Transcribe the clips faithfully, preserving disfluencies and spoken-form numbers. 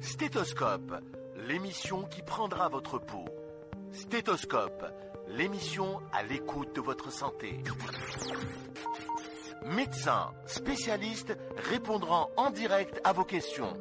Stéthoscope, l'émission qui prendra votre pouls. Stéthoscope, l'émission à l'écoute de votre santé. Médecins, spécialistes répondront en direct à vos questions.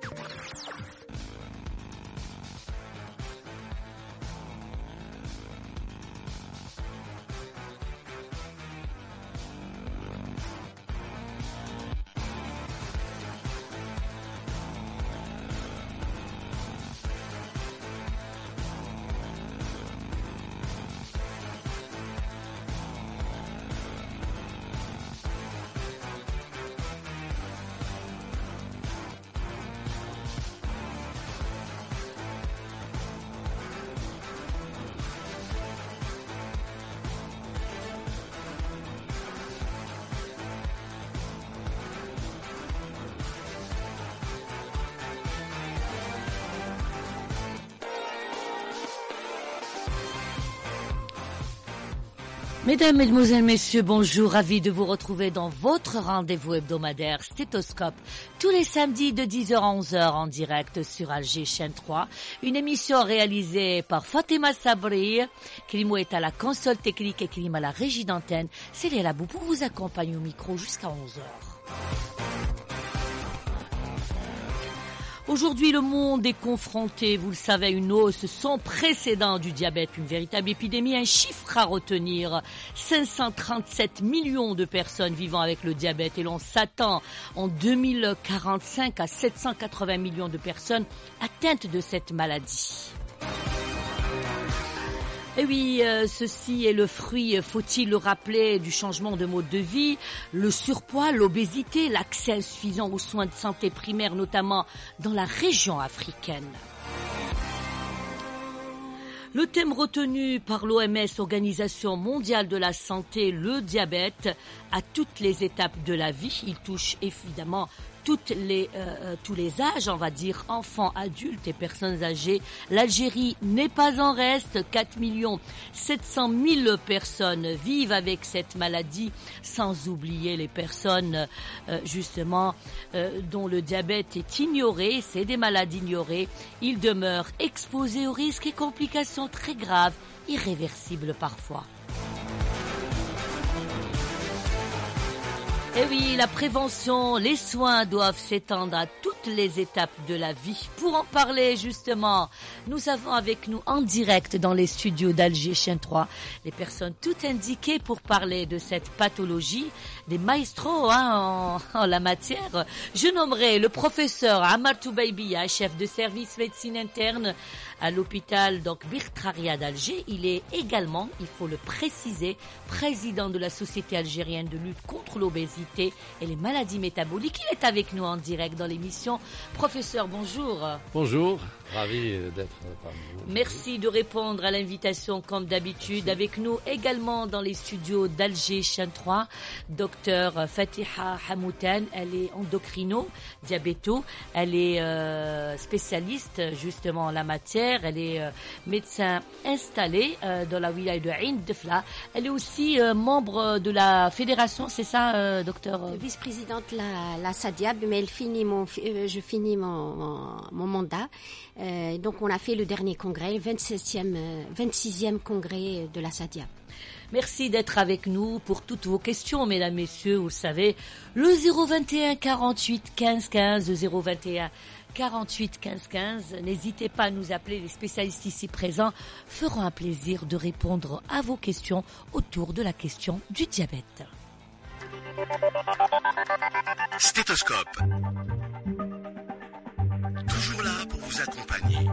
Mesdames, Mesdemoiselles, Messieurs, bonjour, ravi de vous retrouver dans votre rendez-vous hebdomadaire Stéthoscope, tous les samedis de dix heures à onze heures en direct sur Alger Chaîne trois, une émission réalisée par Fatima Sabri, Kilimo est à la console technique et Kilim à la régie d'antenne, c'est Léa Labou pour vous accompagner au micro jusqu'à onze heures. Aujourd'hui, le monde est confronté, vous le savez, à une hausse sans précédent du diabète, une véritable épidémie, un chiffre à retenir. cinq cent trente-sept millions de personnes vivant avec le diabète et l'on s'attend en deux mille quarante-cinq à sept cent quatre-vingts millions de personnes atteintes de cette maladie. Et oui, euh, ceci est le fruit, faut-il le rappeler, du changement de mode de vie, le surpoids, l'obésité, l'accès insuffisant aux soins de santé primaires, notamment dans la région africaine. Le thème retenu par l'O M S, Organisation mondiale de la santé, le diabète, à toutes les étapes de la vie, il touche évidemment toutes les, euh, tous les âges, on va dire, enfants, adultes et personnes âgées. L'Algérie n'est pas en reste. quatre millions sept cent mille personnes vivent avec cette maladie, sans oublier les personnes, euh, justement, euh, dont le diabète est ignoré. C'est des maladies ignorées. Ils demeurent exposés aux risques et complications très graves, irréversibles parfois. Eh oui, la prévention, les soins doivent s'étendre à toutes les étapes de la vie. Pour en parler, justement, nous avons avec nous en direct dans les studios d'Alger Chaîne trois les personnes toutes indiquées pour parler de cette pathologie, des maestros hein, en, en la matière. Je nommerai le professeur Ammar Toubaybia, chef de service médecine interne à l'hôpital donc Birtraria d'Alger. Il est également, il faut le préciser, président de la Société algérienne de lutte contre l'obésité et les maladies métaboliques. Il est avec nous en direct dans l'émission. Professeur, bonjour. Bonjour, ravi d'être parmi vous. Merci de répondre à l'invitation comme d'habitude. Avec nous également dans les studios d'Alger Chaîne trois, docteur Fatiha Hamoutan. Elle est endocrino, diabéto. Elle est euh, spécialiste justement en la matière. Elle est euh, médecin installé euh, dans la wilaya de Ain Defla. Elle est aussi euh, membre de la fédération, c'est ça, euh, docteur? Vice-présidente la, la SADIAB, mais elle finit mon, euh, je finis mon, mon, mon mandat. Euh, donc on a fait le dernier congrès, le vingt-septième, euh, vingt-sixième congrès de la SADIAB. Merci d'être avec nous pour toutes vos questions, mesdames, messieurs. Vous savez, le zéro vingt et un quarante-huit quinze quinze, zéro vingt et un quarante-huit quinze quinze. N'hésitez pas à nous appeler, les spécialistes ici présents feront un plaisir de répondre à vos questions autour de la question du diabète. Stéthoscope. Toujours là pour vous accompagner.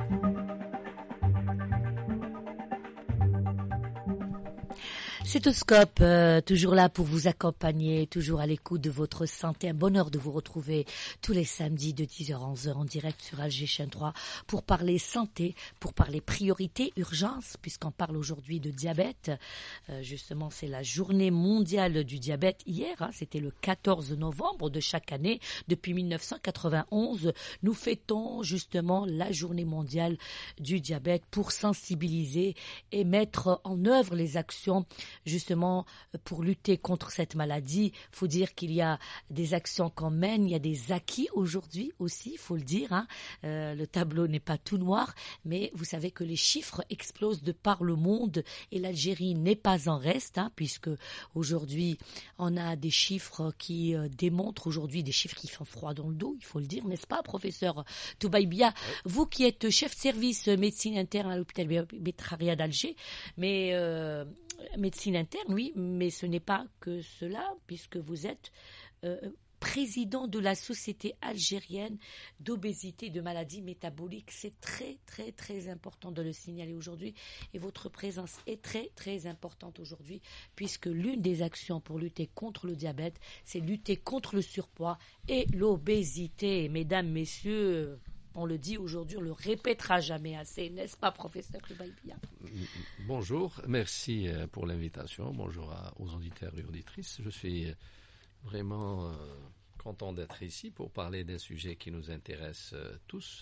Stéthoscope, euh, toujours là pour vous accompagner, toujours à l'écoute de votre santé. Un bonheur de vous retrouver tous les samedis de dix heures à onze heures en direct sur Alger Chaîne trois pour parler santé, pour parler priorité, urgence, puisqu'on parle aujourd'hui de diabète. Euh, justement, c'est la journée mondiale du diabète hier, hein, c'était le quatorze novembre de chaque année. Depuis mille neuf cent quatre-vingt-onze, nous fêtons justement la journée mondiale du diabète pour sensibiliser et mettre en œuvre les actions justement pour lutter contre cette maladie. Il faut dire qu'il y a des actions qu'on mène, il y a des acquis aujourd'hui aussi, il faut le dire. Hein. Euh, le tableau n'est pas tout noir, mais vous savez que les chiffres explosent de par le monde et l'Algérie n'est pas en reste, hein, puisque aujourd'hui on a des chiffres qui euh, démontrent aujourd'hui des chiffres qui font froid dans le dos, il faut le dire, n'est-ce pas, professeur Toubaïbia? Vous qui êtes chef de service médecine interne à l'hôpital Betraria d'Alger, mais euh, médecine interne, oui, mais ce n'est pas que cela, puisque vous êtes euh, président de la Société algérienne d'obésité et de maladies métaboliques. C'est très, très, très important de le signaler aujourd'hui. Et votre présence est très, très importante aujourd'hui, puisque l'une des actions pour lutter contre le diabète, c'est lutter contre le surpoids et l'obésité. Mesdames, messieurs, on le dit aujourd'hui, on le répétera jamais assez, n'est-ce pas, professeur Toubaïbia? Bonjour, merci pour l'invitation. Bonjour à, aux auditeurs et auditrices. Je suis vraiment euh, content d'être ici pour parler d'un sujet qui nous intéresse euh, tous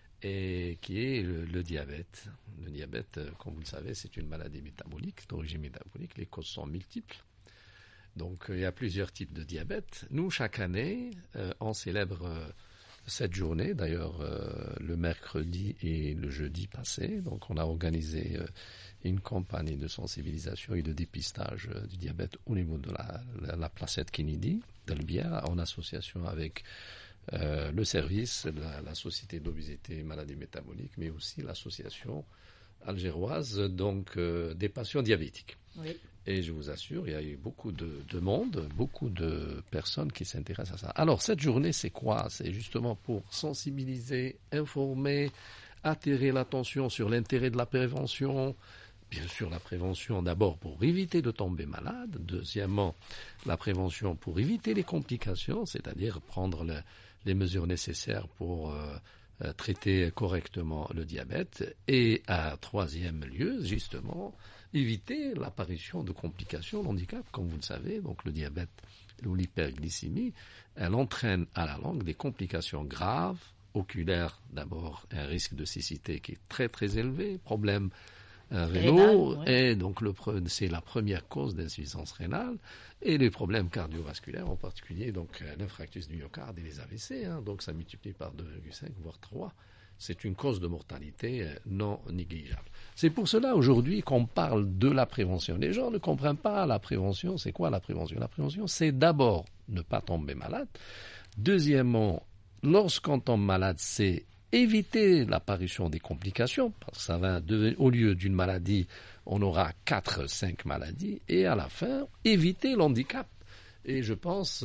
et qui est le, le diabète. Le diabète, euh, comme vous le savez, c'est une maladie métabolique, d'origine métabolique. Les causes sont multiples. Donc, euh, il y a plusieurs types de diabète. Nous, chaque année, euh, on célèbre euh, cette journée, d'ailleurs euh, le mercredi et le jeudi passé. Donc, on a organisé euh, une campagne de sensibilisation et de dépistage euh, du diabète au niveau de la, la, la placette Kennedy d'Albière, en association avec euh, le service, la, la Société d'obésité et maladies métaboliques, mais aussi l'association algéroise donc euh, des patients diabétiques. Oui. Et je vous assure, il y a eu beaucoup de, de monde, beaucoup de personnes qui s'intéressent à ça. Alors, cette journée, c'est quoi? C'est justement pour sensibiliser, informer, attirer l'attention sur l'intérêt de la prévention. Bien sûr, la prévention d'abord pour éviter de tomber malade. Deuxièmement, la prévention pour éviter les complications, c'est-à-dire prendre le, les mesures nécessaires pour euh, euh, traiter correctement le diabète. Et à troisième lieu, justement, éviter l'apparition de complications, l'handicap, comme vous le savez. Donc le diabète ou l'hyperglycémie, elle entraîne à la longue des complications graves, oculaires d'abord, un risque de cécité qui est très très élevé, problème euh, rénaux, ouais. Et donc le, c'est la première cause d'insuffisance rénale, et les problèmes cardiovasculaires, en particulier donc l'infarctus du myocarde et les A V C, hein, donc ça multiplie par deux virgule cinq voire trois. C'est une cause de mortalité non négligeable. C'est pour cela aujourd'hui qu'on parle de la prévention. Les gens ne comprennent pas la prévention. C'est quoi la prévention? La prévention, c'est d'abord ne pas tomber malade. Deuxièmement, lorsqu'on tombe malade, c'est éviter l'apparition des complications, parce que ça va devenir, au lieu d'une maladie, on aura quatre, cinq maladies, et à la fin, éviter l'handicap. Et je pense...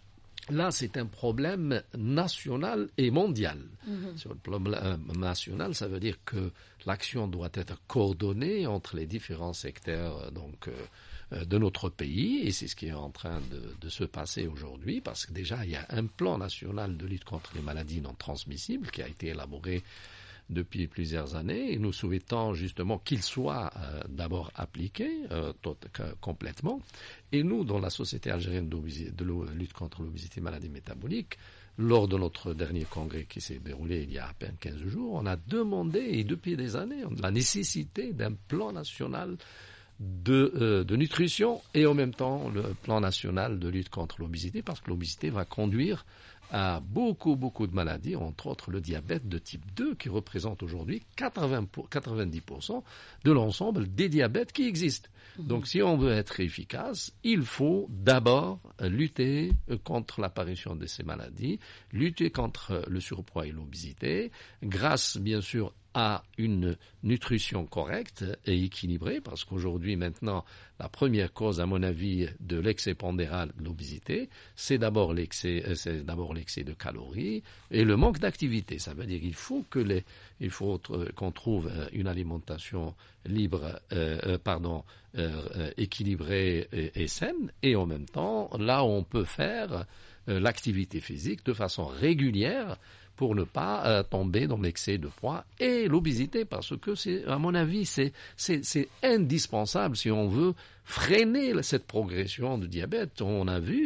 Là, c'est un problème national et mondial. Mmh. Sur le plan national, ça veut dire que l'action doit être coordonnée entre les différents secteurs donc, euh, de notre pays, et c'est ce qui est en train de, de se passer aujourd'hui, parce que déjà, il y a un plan national de lutte contre les maladies non transmissibles qui a été élaboré depuis plusieurs années, et nous souhaitons justement qu'il soit euh, d'abord appliqué euh, tout, que, complètement. Et nous, dans la Société algérienne de lutte contre l'obésité et maladies métaboliques, lors de notre dernier congrès qui s'est déroulé il y a à peine quinze jours, on a demandé, et depuis des années, la nécessité d'un plan national de, euh, de nutrition et en même temps le plan national de lutte contre l'obésité, parce que l'obésité va conduire à beaucoup, beaucoup de maladies, entre autres le diabète de type deux, qui représente aujourd'hui quatre-vingts pour, quatre-vingt-dix pour cent de l'ensemble des diabètes qui existent. Mmh. Donc, si on veut être efficace, il faut d'abord lutter contre l'apparition de ces maladies, lutter contre le surpoids et l'obésité, grâce, bien sûr, à une nutrition correcte et équilibrée, parce qu'aujourd'hui, maintenant, la première cause, à mon avis, de l'excès pondéral de l'obésité, c'est d'abord l'excès, c'est d'abord l'excès de calories et le manque d'activité. Ça veut dire qu'il faut que les, il faut qu'on trouve une alimentation libre, euh, pardon, euh, équilibrée et, et saine, et en même temps, là, on peut faire euh, l'activité physique de façon régulière, pour ne pas euh, tomber dans l'excès de poids et l'obésité, parce que c'est, à mon avis, c'est, c'est, c'est indispensable si on veut freiner cette progression du diabète. On a vu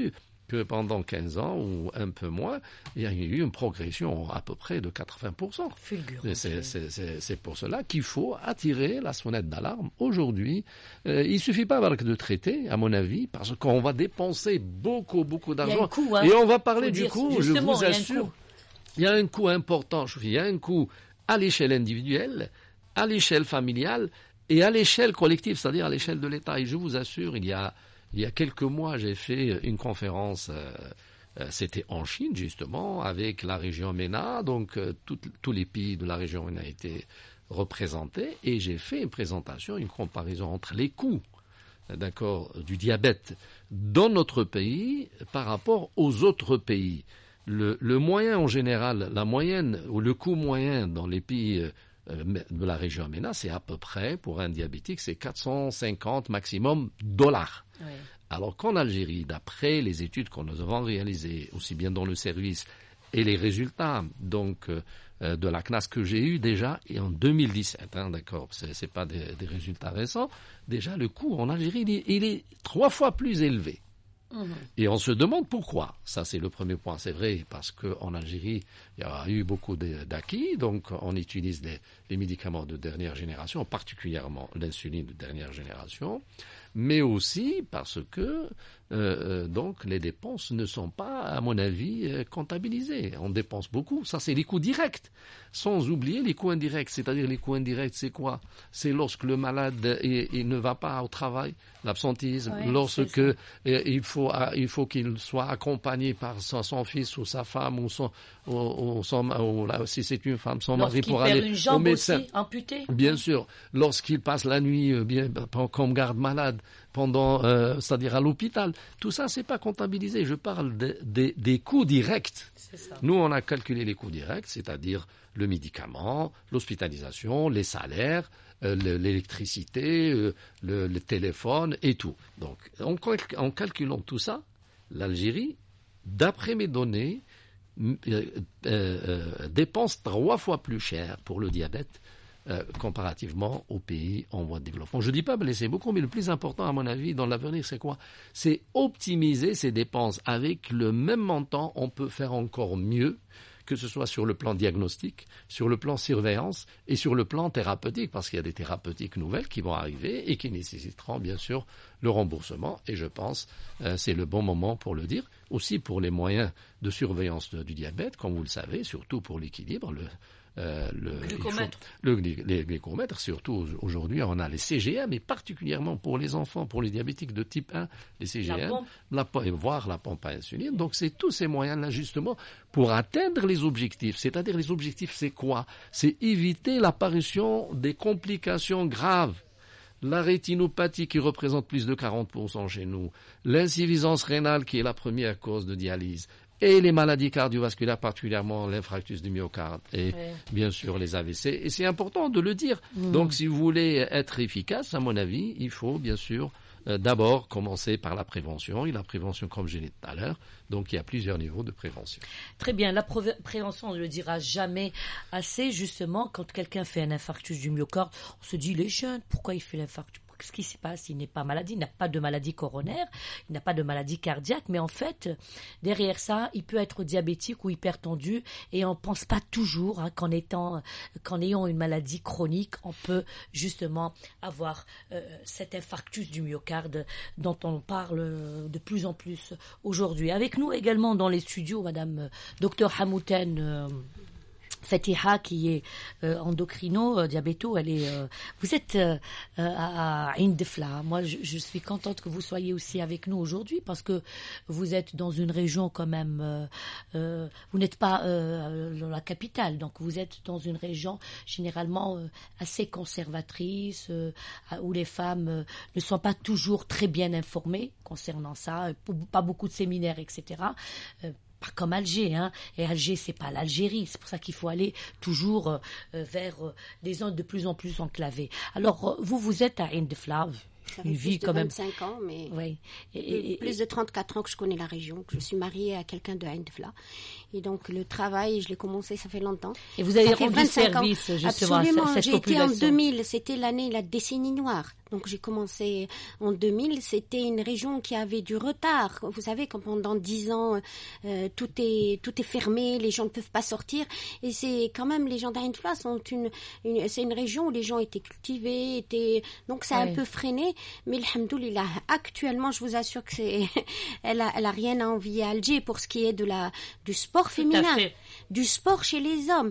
que pendant quinze ans ou un peu moins, il y a eu une progression à peu près de quatre-vingts pour cent. Fulgurant. C'est, c'est, c'est, c'est pour cela qu'il faut attirer la sonnette d'alarme aujourd'hui. Euh, il suffit pas de traiter, à mon avis, parce qu'on va dépenser beaucoup, beaucoup d'argent. Coût, hein. Et on va parler Faut du dire, coût, je vous il assure. Il y a un coût important, il y a un coût à l'échelle individuelle, à l'échelle familiale et à l'échelle collective, c'est-à-dire à l'échelle de l'État. Et je vous assure, il y a, il y a quelques mois, j'ai fait une conférence, euh, euh, c'était en Chine justement, avec la région MENA, donc euh, tout, tous les pays de la région MENA étaient représentés, et j'ai fait une présentation, une comparaison entre les coûts, d'accord, du diabète dans notre pays par rapport aux autres pays. Le, le moyen en général, la moyenne ou le coût moyen dans les pays euh, de la région MENA, c'est à peu près, pour un diabétique, c'est quatre cent cinquante maximum dollars. Oui. Alors qu'en Algérie, d'après les études que nous avons réalisées, aussi bien dans le service et les résultats donc euh, de la C N A S que j'ai eu déjà, et en deux mille dix-sept, hein, d'accord, c'est, c'est pas des, des résultats récents, déjà le coût en Algérie, il est, il est trois fois plus élevé. Mmh. Et on se demande pourquoi. Ça, c'est le premier point. C'est vrai, parce qu'en Algérie, il y a eu beaucoup de, d'acquis, donc on utilise les, les médicaments de dernière génération, particulièrement l'insuline de dernière génération, mais aussi parce que euh, donc les dépenses ne sont pas, à mon avis, euh, comptabilisées. On dépense beaucoup. Ça, c'est les coûts directs, sans oublier les coûts indirects. C'est-à-dire les coûts indirects, c'est quoi? C'est lorsque le malade il, il ne va pas au travail, l'absentisme, ouais, lorsque euh, il faut il faut qu'il soit accompagné par son, son fils ou sa femme ou son ou, ou son ou, là, si c'est une femme, son mari pour aller une jambe au médecin. Aussi, amputée. Bien oui. sûr, lorsqu'il passe la nuit euh, bien comme garde malade pendant, euh, c'est-à-dire à l'hôpital. Tout ça, c'est pas comptabilisé. Je parle de, de, des coûts directs. Nous, on a calculé les coûts directs, c'est-à-dire le médicament, l'hospitalisation, les salaires, euh, l'électricité, euh, le, le téléphone et tout. Donc, en, en calculant tout ça, l'Algérie, d'après mes données, euh, euh, dépense trois fois plus cher pour le diabète Euh, comparativement aux pays en voie de développement. Je ne dis pas laisser beaucoup, mais le plus important, à mon avis, dans l'avenir, c'est quoi? C'est optimiser ces dépenses. Avec le même montant, on peut faire encore mieux, que ce soit sur le plan diagnostic, sur le plan surveillance et sur le plan thérapeutique, parce qu'il y a des thérapeutiques nouvelles qui vont arriver et qui nécessiteront bien sûr le remboursement. Et je pense euh, c'est le bon moment pour le dire. Aussi pour les moyens de surveillance de, du diabète, comme vous le savez, surtout pour l'équilibre, le Euh, le, glucomètre. Faut, le, les glucomètres, surtout aujourd'hui, on a les C G M, et particulièrement pour les enfants, pour les diabétiques de type un, les C G M, la pompe. La, voire la pompe à insuline. Donc, c'est tous ces moyens-là, justement, pour atteindre les objectifs. C'est-à-dire, les objectifs, c'est quoi? C'est éviter l'apparition des complications graves. La rétinopathie qui représente plus de quarante pour cent chez nous, l'insuffisance rénale qui est la première cause de dialyse, et les maladies cardiovasculaires, particulièrement l'infarctus du myocarde et oui. bien sûr les A V C. Et c'est important de le dire. Mmh. Donc si vous voulez être efficace, à mon avis, il faut bien sûr euh, d'abord commencer par la prévention. Et la prévention, comme je l'ai dit tout à l'heure, donc il y a plusieurs niveaux de prévention. Très bien. La pré- prévention, on ne le dira jamais assez. Justement, quand quelqu'un fait un infarctus du myocarde, on se dit, il est jeune, pourquoi il fait l'infarctus? Ce qui se passe, il n'est pas malade, il n'a pas de maladie coronaire, il n'a pas de maladie cardiaque, mais en fait, derrière ça, il peut être diabétique ou hypertendu, et on ne pense pas toujours hein, qu'en étant, qu'en ayant une maladie chronique, on peut justement avoir euh, cet infarctus du myocarde dont on parle de plus en plus aujourd'hui. Avec nous également dans les studios, Madame Docteur Hamouten euh, Fatiha, qui est euh, endocrino, euh, diabéto, elle est. Euh, vous êtes euh, à Ain Defla. Moi, je, je suis contente que vous soyez aussi avec nous aujourd'hui parce que vous êtes dans une région quand même. Euh, euh, vous n'êtes pas euh, dans la capitale, donc vous êtes dans une région généralement euh, assez conservatrice, euh, où les femmes euh, ne sont pas toujours très bien informées concernant ça, pas beaucoup de séminaires, et cetera. Euh, Pas comme Alger, hein. Et Alger, c'est pas l'Algérie. C'est pour ça qu'il faut aller toujours euh, vers euh, des zones de plus en plus enclavées. Alors, euh, vous, vous êtes à Ain Defla. Ça fait plus de vingt-cinq ans, mais oui. et, et, plus de trente-quatre ans que je connais la région, que je suis mariée à quelqu'un de Ain Defla. Et donc, le travail, je l'ai commencé, ça fait longtemps. Et vous avez rendu service, justement, Absolument. à cette J'ai population. été en deux mille, c'était l'année, la décennie noire. Donc j'ai commencé en deux mille. C'était une région qui avait du retard. Vous savez, comme pendant dix ans, euh, tout est tout est fermé, les gens ne peuvent pas sortir. Et c'est quand même les gens d'Ain Fla sont une, une c'est une région où les gens étaient cultivés, étaient donc ça a oui. un peu freiné. Mais alhamdoulilah, actuellement, je vous assure que c'est elle a elle a rien à envier à Alger pour ce qui est de la du sport féminin, du sport chez les hommes.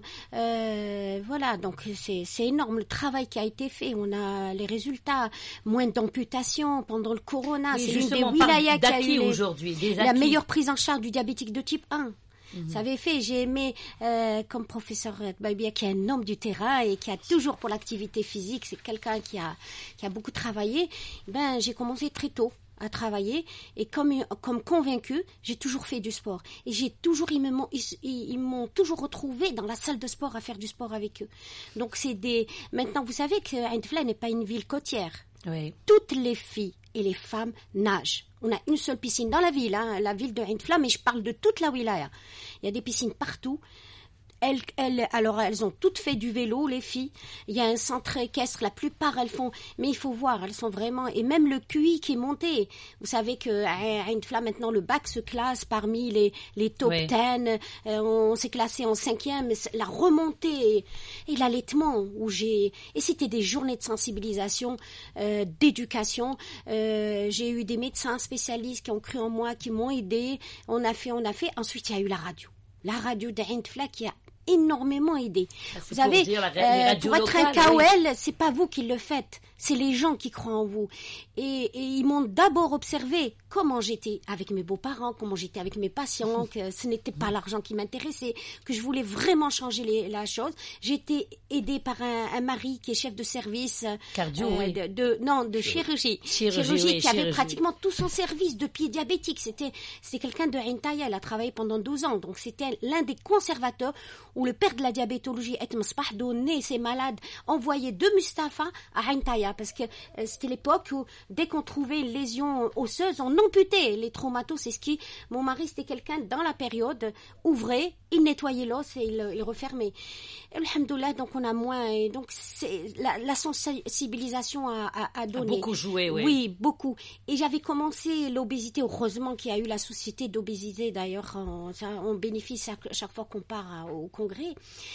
Euh, voilà, donc c'est c'est énorme le travail qui a été fait. On a les résultats, moins d'amputations pendant le corona. Oui, c'est une des wilayas qui a eu les, aujourd'hui, des la meilleure prise en charge du diabétique de type un. Mm-hmm. Ça avait fait, j'ai aimé euh, comme professeur Babia qui est un homme du terrain et qui a toujours pour l'activité physique, c'est quelqu'un qui a qui a beaucoup travaillé. Ben j'ai commencé très tôt à travailler et comme comme convaincue, j'ai toujours fait du sport et j'ai toujours ils m'ont ils, ils m'ont toujours retrouvé dans la salle de sport à faire du sport avec eux. Donc c'est des maintenant vous savez que Ain Fla n'est pas une ville côtière. Oui. Toutes les filles et les femmes nagent. On a une seule piscine dans la ville, hein, la ville de Ain Fla, mais je parle de toute la wilaya. Il y a des piscines partout. Elles, elles, alors elles ont toutes fait du vélo, les filles. Il y a un centre équestre, la plupart elles font, mais il faut voir, elles sont vraiment, et même le Q I qui est monté. Vous savez que à Ain Fla maintenant le bac se classe parmi les les top oui. dix. Euh, on s'est classé en cinquième. La remontée et, et l'allaitement où j'ai, et c'était des journées de sensibilisation, euh, d'éducation. Euh, j'ai eu des médecins spécialistes qui ont cru en moi, qui m'ont aidé. On a fait, on a fait. Ensuite il y a eu la radio, la radio d'Ain Fla qui a énormément aidé. Ah, vous savez, pour, la, euh, pour être un K O L, oui. c'est pas vous qui le faites, c'est les gens qui croient en vous. Et, et ils m'ont d'abord observé comment j'étais avec mes beaux-parents, comment j'étais avec mes patients, que ce n'était pas l'argent qui m'intéressait, que je voulais vraiment changer les, la chose. J'ai été aidée par un, un mari qui est chef de service cardio, euh, oui. de, de non de chirurgie, chirurgie, chirurgie oui, qui chirurgie. avait pratiquement tout son service de pied diabétique. C'était c'était quelqu'un de Ain Taya, elle a travaillé pendant douze ans, donc c'était l'un des conservateurs où le père de la diabétologie Et Msbah donnait ses malades, envoyait de Mustapha à Ain Taya parce que euh, c'était l'époque où dès qu'on trouvait une lésion osseuse, on amputait les traumatos. C'est ce qui, mon mari c'était quelqu'un dans la période ouvrait, il nettoyait l'os et il, il refermait. Alhamdoulilah, donc on a moins et donc c'est la, la sensibilisation a, a, a donné. A beaucoup joué, oui. Oui, beaucoup. Et j'avais commencé l'obésité. Heureusement qu'il y a eu la société d'obésité. D'ailleurs, on, ça, on bénéficie à chaque fois qu'on part à, au congrès.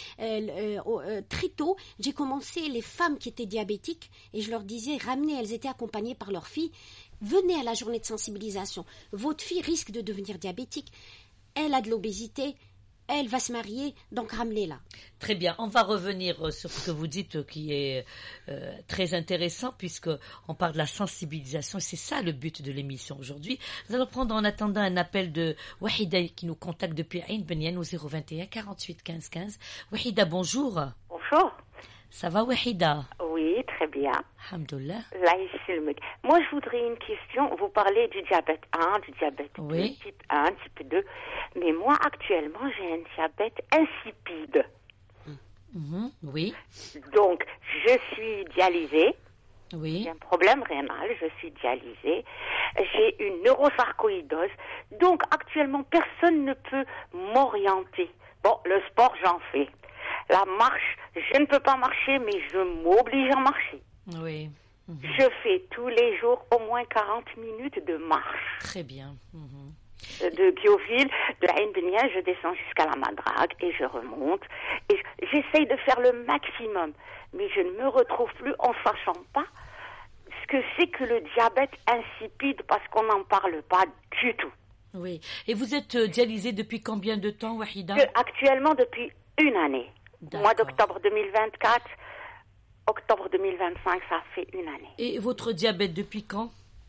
Euh, euh, très tôt, j'ai commencé les femmes qui étaient diabétiques et je leur disais, ramenez, elles étaient accompagnées par leur fille, venez à la journée de sensibilisation. Votre fille risque de devenir diabétique. Elle a de l'obésité. Elle va se marier, donc ramenez-la. Très bien, on va revenir sur ce que vous dites qui est euh, très intéressant puisque on parle de la sensibilisation. C'est ça le but de l'émission aujourd'hui. Nous allons prendre en attendant un appel de Wahida qui nous contacte depuis Ain Benyan au zéro vingt et un quarante-huit quinze quinze. Wahida, bonjour. Bonjour. Ça va Wahida? Oui, très bien. Alhamdoulilah. Moi, je voudrais une question. Vous parlez du diabète un, du diabète oui. deux, type un, type deux. Mais moi, actuellement, j'ai un diabète insipide. Mmh, oui. Donc, je suis dialysée. Oui. J'ai un problème rénal, je suis dialysée. J'ai une neurosarcoïdose. Donc, actuellement, personne ne peut m'orienter. Bon, le sport, j'en fais. La marche, je ne peux pas marcher, mais je m'oblige à marcher. Oui. Mmh. Je fais tous les jours au moins quarante minutes de marche. Très bien. Mmh. De Bioville, de Ain Benyan, je descends jusqu'à la Madrague et je remonte. Et j'essaye de faire le maximum, mais je ne me retrouve plus en sachant pas ce que c'est que le diabète insipide parce qu'on n'en parle pas du tout. Oui. Et vous êtes euh, dialysée depuis combien de temps, Wahida? De, Actuellement, depuis une année. D'accord. Mois d'octobre deux mille vingt-quatre, octobre deux mille vingt-cinq, ça fait une année. Et votre diabète depuis quand?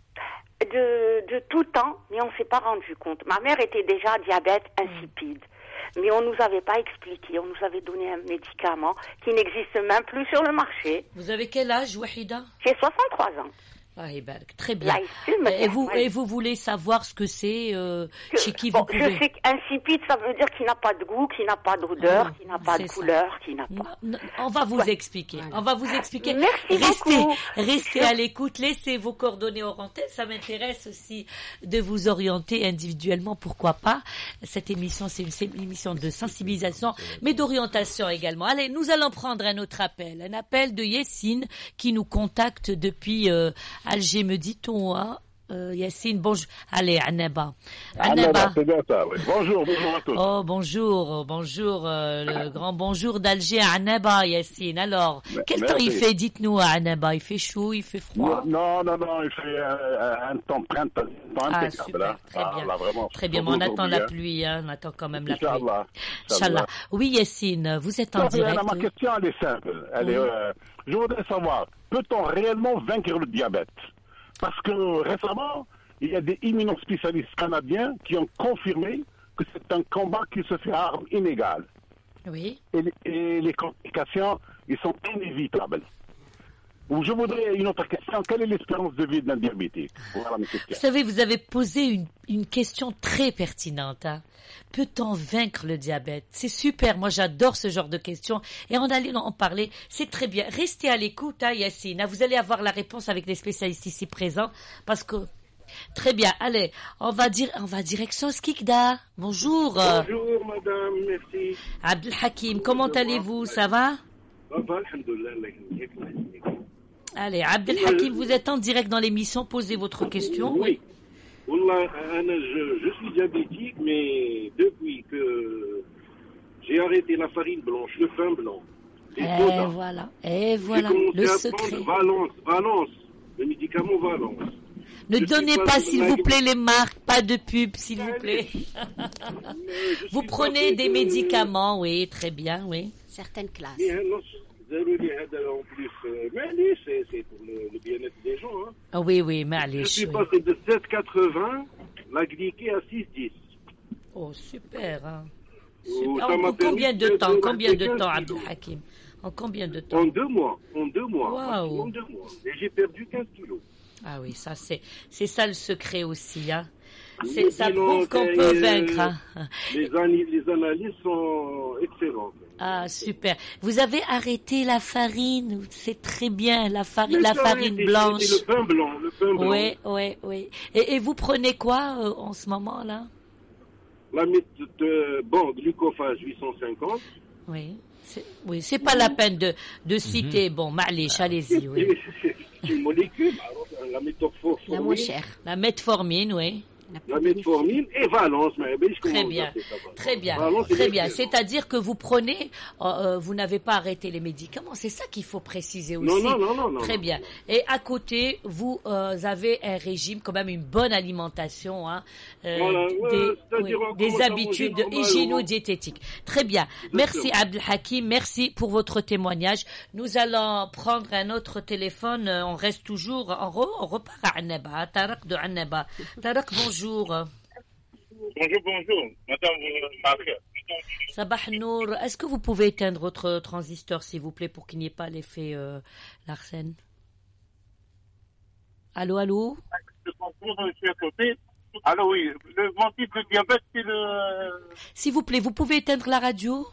De, de tout temps, mais on ne s'est pas rendu compte. Ma mère était déjà diabète insipide, mmh. mais on ne nous avait pas expliqué. On nous avait donné un médicament qui n'existe même plus sur le marché. Vous avez quel âge, Wahida? J'ai soixante-trois ans. Ah, très bien. Et vous, et vous voulez savoir ce que c'est, euh, que, chez qui bon, vous pouvez... Je sais qu'insipide, ça veut dire qu'il n'a pas de goût, qu'il n'a pas d'odeur, ah, qu'il n'a pas de ça. couleur, qu'il n'a pas... Non, non, on va vous ouais. expliquer. Voilà. On va vous expliquer. Merci restez, beaucoup. Restez à l'écoute. Laissez vos coordonnées hors antenne. Ça m'intéresse aussi de vous orienter individuellement. Pourquoi pas? Cette émission, c'est une, c'est une émission de sensibilisation, mais d'orientation également. Allez, nous allons prendre un autre appel. Un appel de Yassine qui nous contacte depuis euh, Alger, me dit-on, hein. Euh, Yassine, bonjour. Allez, Annaba. Annaba, c'est bien ça, oui. Bonjour, bonjour à tous. Oh, bonjour, bonjour, euh, le grand bonjour d'Alger à Annaba, Yassine. Alors, mais, quel merci. temps il fait, dites-nous, à Annaba? Il fait chaud, il fait froid? Non, non, non, il fait euh, un temps printemps, ah, super, là. Très ah, bien. Là, vraiment, très bien, mais on attend la pluie, hein, on attend quand même la pluie. Inch'Allah. Inch'Allah. Oui, Yassine, vous êtes en non, direct. Ma question, elle est simple. Elle oui. est, euh, je voudrais savoir, peut-on réellement vaincre le diabète? Parce que récemment, il y a des immunospécialistes canadiens qui ont confirmé que c'est un combat qui se fait à armes inégales. Oui. Et, et les complications, ils sont inévitables. Je voudrais une autre question. Quelle est l'espérance de vie d'un diabétique? Voilà mes questions. Vous savez, vous avez posé une, une question très pertinente. Hein. Peut-on vaincre le diabète? C'est super. Moi, j'adore ce genre de questions. Et on allait en parler. C'est très bien. Restez à l'écoute, hein, Yassine. Vous allez avoir la réponse avec les spécialistes ici présents. Parce que... Très bien. Allez, on va dire, on va direction Skikda. Bonjour. Bonjour, madame. Merci. Abdel Hakim, comment allez-vous? Ça va? Ça va, alhamdoulilah. Allez, Abdel Hakim, vous êtes en direct dans l'émission. Posez votre question. Oui. Wallah, je, je suis diabétique, mais depuis que j'ai arrêté la farine blanche, le pain blanc, et sodas, voilà, et voilà, le secret. Valence, Valence, le médicament Valence. Ne je donnez pas, pas s'il vous plaît, les marques, pas de pub, s'il vous plaît. Vous prenez des de... médicaments, oui, très bien, oui. Certaines classes. En plus, mais c'est, c'est pour le, le bien-être des gens. Hein. Ah oui, oui, mais allez. Je suis oui. passé de sept quatre-vingts, la glyquée à six dix. Oh, super. Hein. super. En, en combien de temps, combien de temps, Abdel Hakim? En combien de temps? En deux mois, en deux mois. Wow. En deux mois. Et j'ai perdu quinze kilos. Ah oui, ça c'est, c'est ça le secret aussi, hein. C'est, ça prouve qu'on peut euh, vaincre. Hein. Les, analyses, les analyses sont excellentes. Ah, super. Vous avez arrêté la farine, c'est très bien, la farine, la farine arrêté, blanche. Le pain blanc, le pain blanc. Oui, oui, oui. Et, et vous prenez quoi euh, en ce moment là? La méthode, euh, bon, glucophage huit cent cinquante. Oui, c'est, oui, c'est pas oui. la peine de, de citer. Mm-hmm. Bon, ma'alish, allez-y, oui. C'est une molécule, la métformine. La moins chère. La metformine, oui. La metformine et Valence. Mais je très bien, très bien, Valence, très bien. C'est-à-dire que vous prenez, euh, vous n'avez pas arrêté les médicaments. C'est ça qu'il faut préciser aussi. Non, non, non, non. Très non, bien. Non. Et à côté, vous euh, avez un régime, quand même une bonne alimentation, hein, euh, voilà, ouais, des, oui, des habitudes hygiéno-diététiques. Très bien. Merci Abdel Hakim, merci pour votre témoignage. Nous allons prendre un autre téléphone. On reste toujours, on, re, on repart à Annaba, Tarak de Annaba. Tarak, bonjour. Bonjour. Bonjour, bonjour. Madame Maria. Sabah Nour, est-ce que vous pouvez éteindre votre transistor, s'il vous plaît, pour qu'il n'y ait pas l'effet euh, Larsen? Allô, allô? Allô, oui. Le, mon type de diabète, c'est le... S'il vous plaît, vous pouvez éteindre la radio?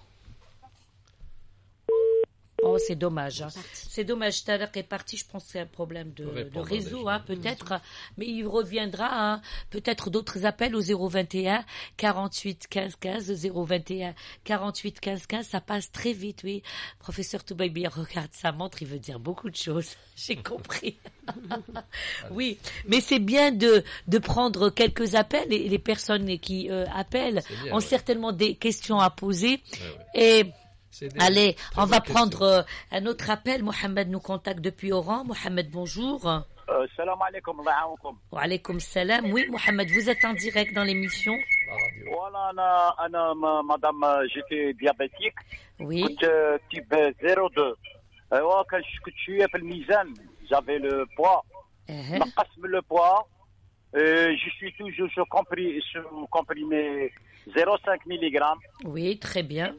Oh, c'est dommage. Hein. C'est dommage. Tarek est parti. Je pense que c'est un problème de, de réseau, hein, peut-être. Mmh. Mais il reviendra. Hein, peut-être d'autres appels au zéro vingt et un quarante-huit quinze quinze zéro vingt et un quarante-huit quinze quinze. Ça passe très vite, oui. Professeur Toubaïbi regarde sa montre. Il veut dire beaucoup de choses. J'ai compris. Oui, mais c'est bien de de prendre quelques appels. Et les personnes qui euh, appellent bien, ont ouais. certainement des questions à poser. Ouais, ouais. Et allez, on va prendre euh, un autre appel. Mohamed nous contacte depuis Oran. Mohamed, bonjour. Euh, salam alaikum. Wa alaikum salam. Oui, Mohamed, vous êtes en direct dans l'émission. Voilà, ana, ana, madame, j'étais diabétique. Oui. Écoute, euh, type zéro deux. Euh, quand je suis à Mizan, j'avais le poids. Uh-huh. Je le poids. Euh, je suis toujours sur comprimé, sur comprimé zéro virgule cinq milligrammes. Oui, très bien.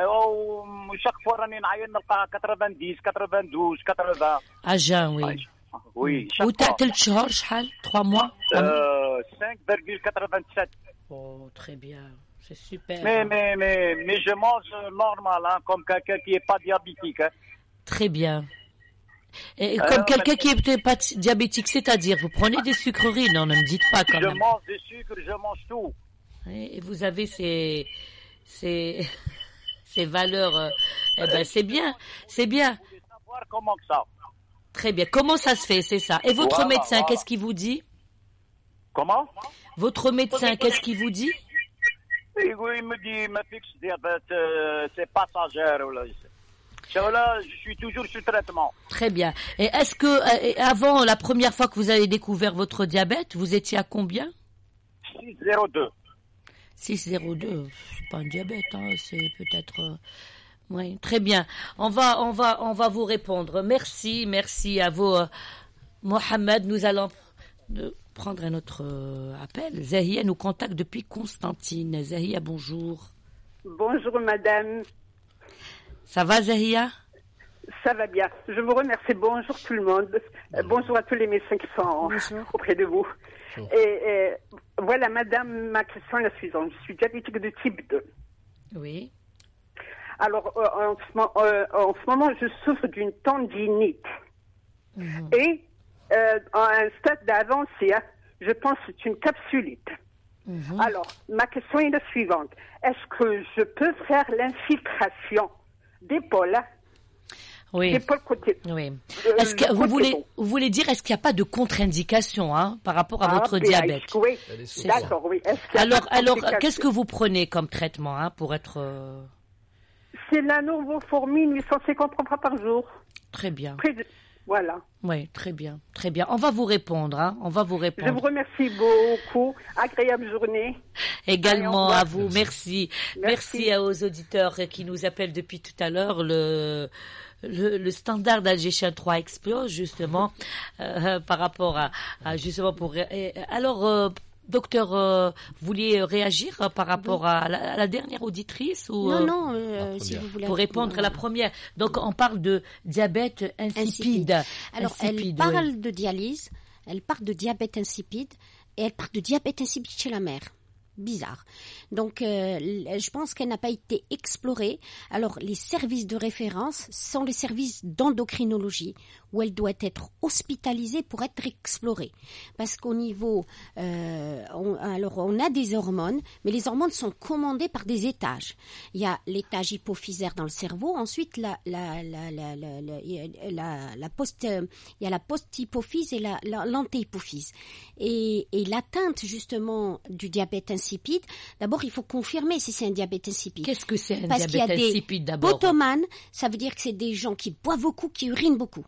chaque fois راني نعاين نلقى quatre-vingt-dix quatre-vingt-douze quatre-vingts à jeun, oui. Oui, chaque Ou fois. t'as شهور شحال trois mois? Euh, cinq virgule quatre-vingt-sept. Oh, très bien. C'est super. Mais, hein. mais, mais, mais je mange normal, hein, comme quelqu'un qui n'est pas diabétique. Hein. Très bien. Et Alors, comme quelqu'un mais- qui n'est pas diabétique, c'est-à-dire, vous prenez des sucreries? Non, ne me dites pas quand Je même. mange des sucres, je mange tout. Et vous avez ces, ces, ces valeurs. euh, eh ben, c'est bien, c'est bien. Vous voulez savoir comment que ça? Très bien. Comment ça se fait, c'est ça? Et votre Voilà, médecin, voilà. qu'est-ce qu'il vous dit? Comment? Votre médecin, qu'est-ce qu'il vous dit? Et oui, il me dit, ma fixe diabète, euh, c'est passagère. Là. C'est- Là, je suis toujours sous traitement. Très bien. Et est-ce que, euh, et avant la première fois que vous avez découvert votre diabète, vous étiez à combien? six zéro deux. six zéro deux, c'est pas un diabète, hein, c'est peut-être. euh, Oui, très bien. On va, on va, on va vous répondre. Merci, merci à vous, euh, Mohamed. Nous allons de prendre un autre euh, appel. Zahia nous contacte depuis Constantine. Zahia, bonjour. Bonjour madame, Ça va, Zahia? ça va bien. Je vous remercie. Bonjour tout le monde. Euh, Bonjour à tous les médecins qui sont Bonjour. auprès de vous. Bonjour. Et, et voilà madame, ma question est la suivante. Je suis diabétique de type deux. Oui. Alors euh, en, ce, mo- euh, en ce moment, je souffre d'une tendinite. Mhm. Et euh, à un stade d'avancée, hein, je pense que c'est une capsulite. Mhm. Alors, ma question est la suivante. Est-ce que je peux faire l'infiltration d'épaule, hein, Oui. d'épaule côté Oui. Euh, Est-ce que le vous côté voulez, bon. vous voulez dire, est-ce qu'il n'y a pas de contre-indication, hein, par rapport à Ah, votre B H, diabète? Oui, Elle est sourde. d'accord, oui. Est-ce qu'il y a Alors, pas de alors, complications? qu'est-ce que vous prenez comme traitement, hein, pour être euh, C'est la Novoformine huit cent cinquante fois par jour. très bien? Près de- Voilà. Oui, très bien, très bien. On va vous répondre, hein, on va vous Je répondre. vous remercie beaucoup. Agréable journée. Également Allez, au à revoir. vous, merci. merci. Merci. aux auditeurs qui nous appellent depuis tout à l'heure. Le, le, le standard d'Algéchien trois explose justement euh, par rapport à, à justement pour. et- alors, euh, docteur, euh, vous vouliez réagir euh, par rapport à la, à la dernière auditrice ou Non, euh, non, euh, la si première. vous voulez. pour répondre à la première. Donc, on parle de diabète insipide. Insipide. Alors, elle Insipide, parle oui. de dialyse, elle parle de diabète insipide, et elle parle de diabète insipide chez la mère. Bizarre. Donc, euh, l- je pense qu'elle n'a pas été explorée. Alors, les services de référence sont les services d'endocrinologie, où elle doit être hospitalisée pour être explorée. Parce qu'au niveau... euh, on, alors, on a des hormones, mais les hormones sont commandées par des étages. Il y a l'étage hypophysaire dans le cerveau, ensuite, la, la, la, la, la, la, la, la post, euh, il y a la post-hypophyse et la, la, l'antéhypophyse. Et, et l'atteinte, justement, du diabète insipide, d'abord, il faut confirmer si c'est un diabète insipide. Qu'est-ce que c'est un Parce qu'il y a diabète des insipide d'abord? potomanes, ça veut dire que c'est des gens qui boivent beaucoup, qui urinent beaucoup.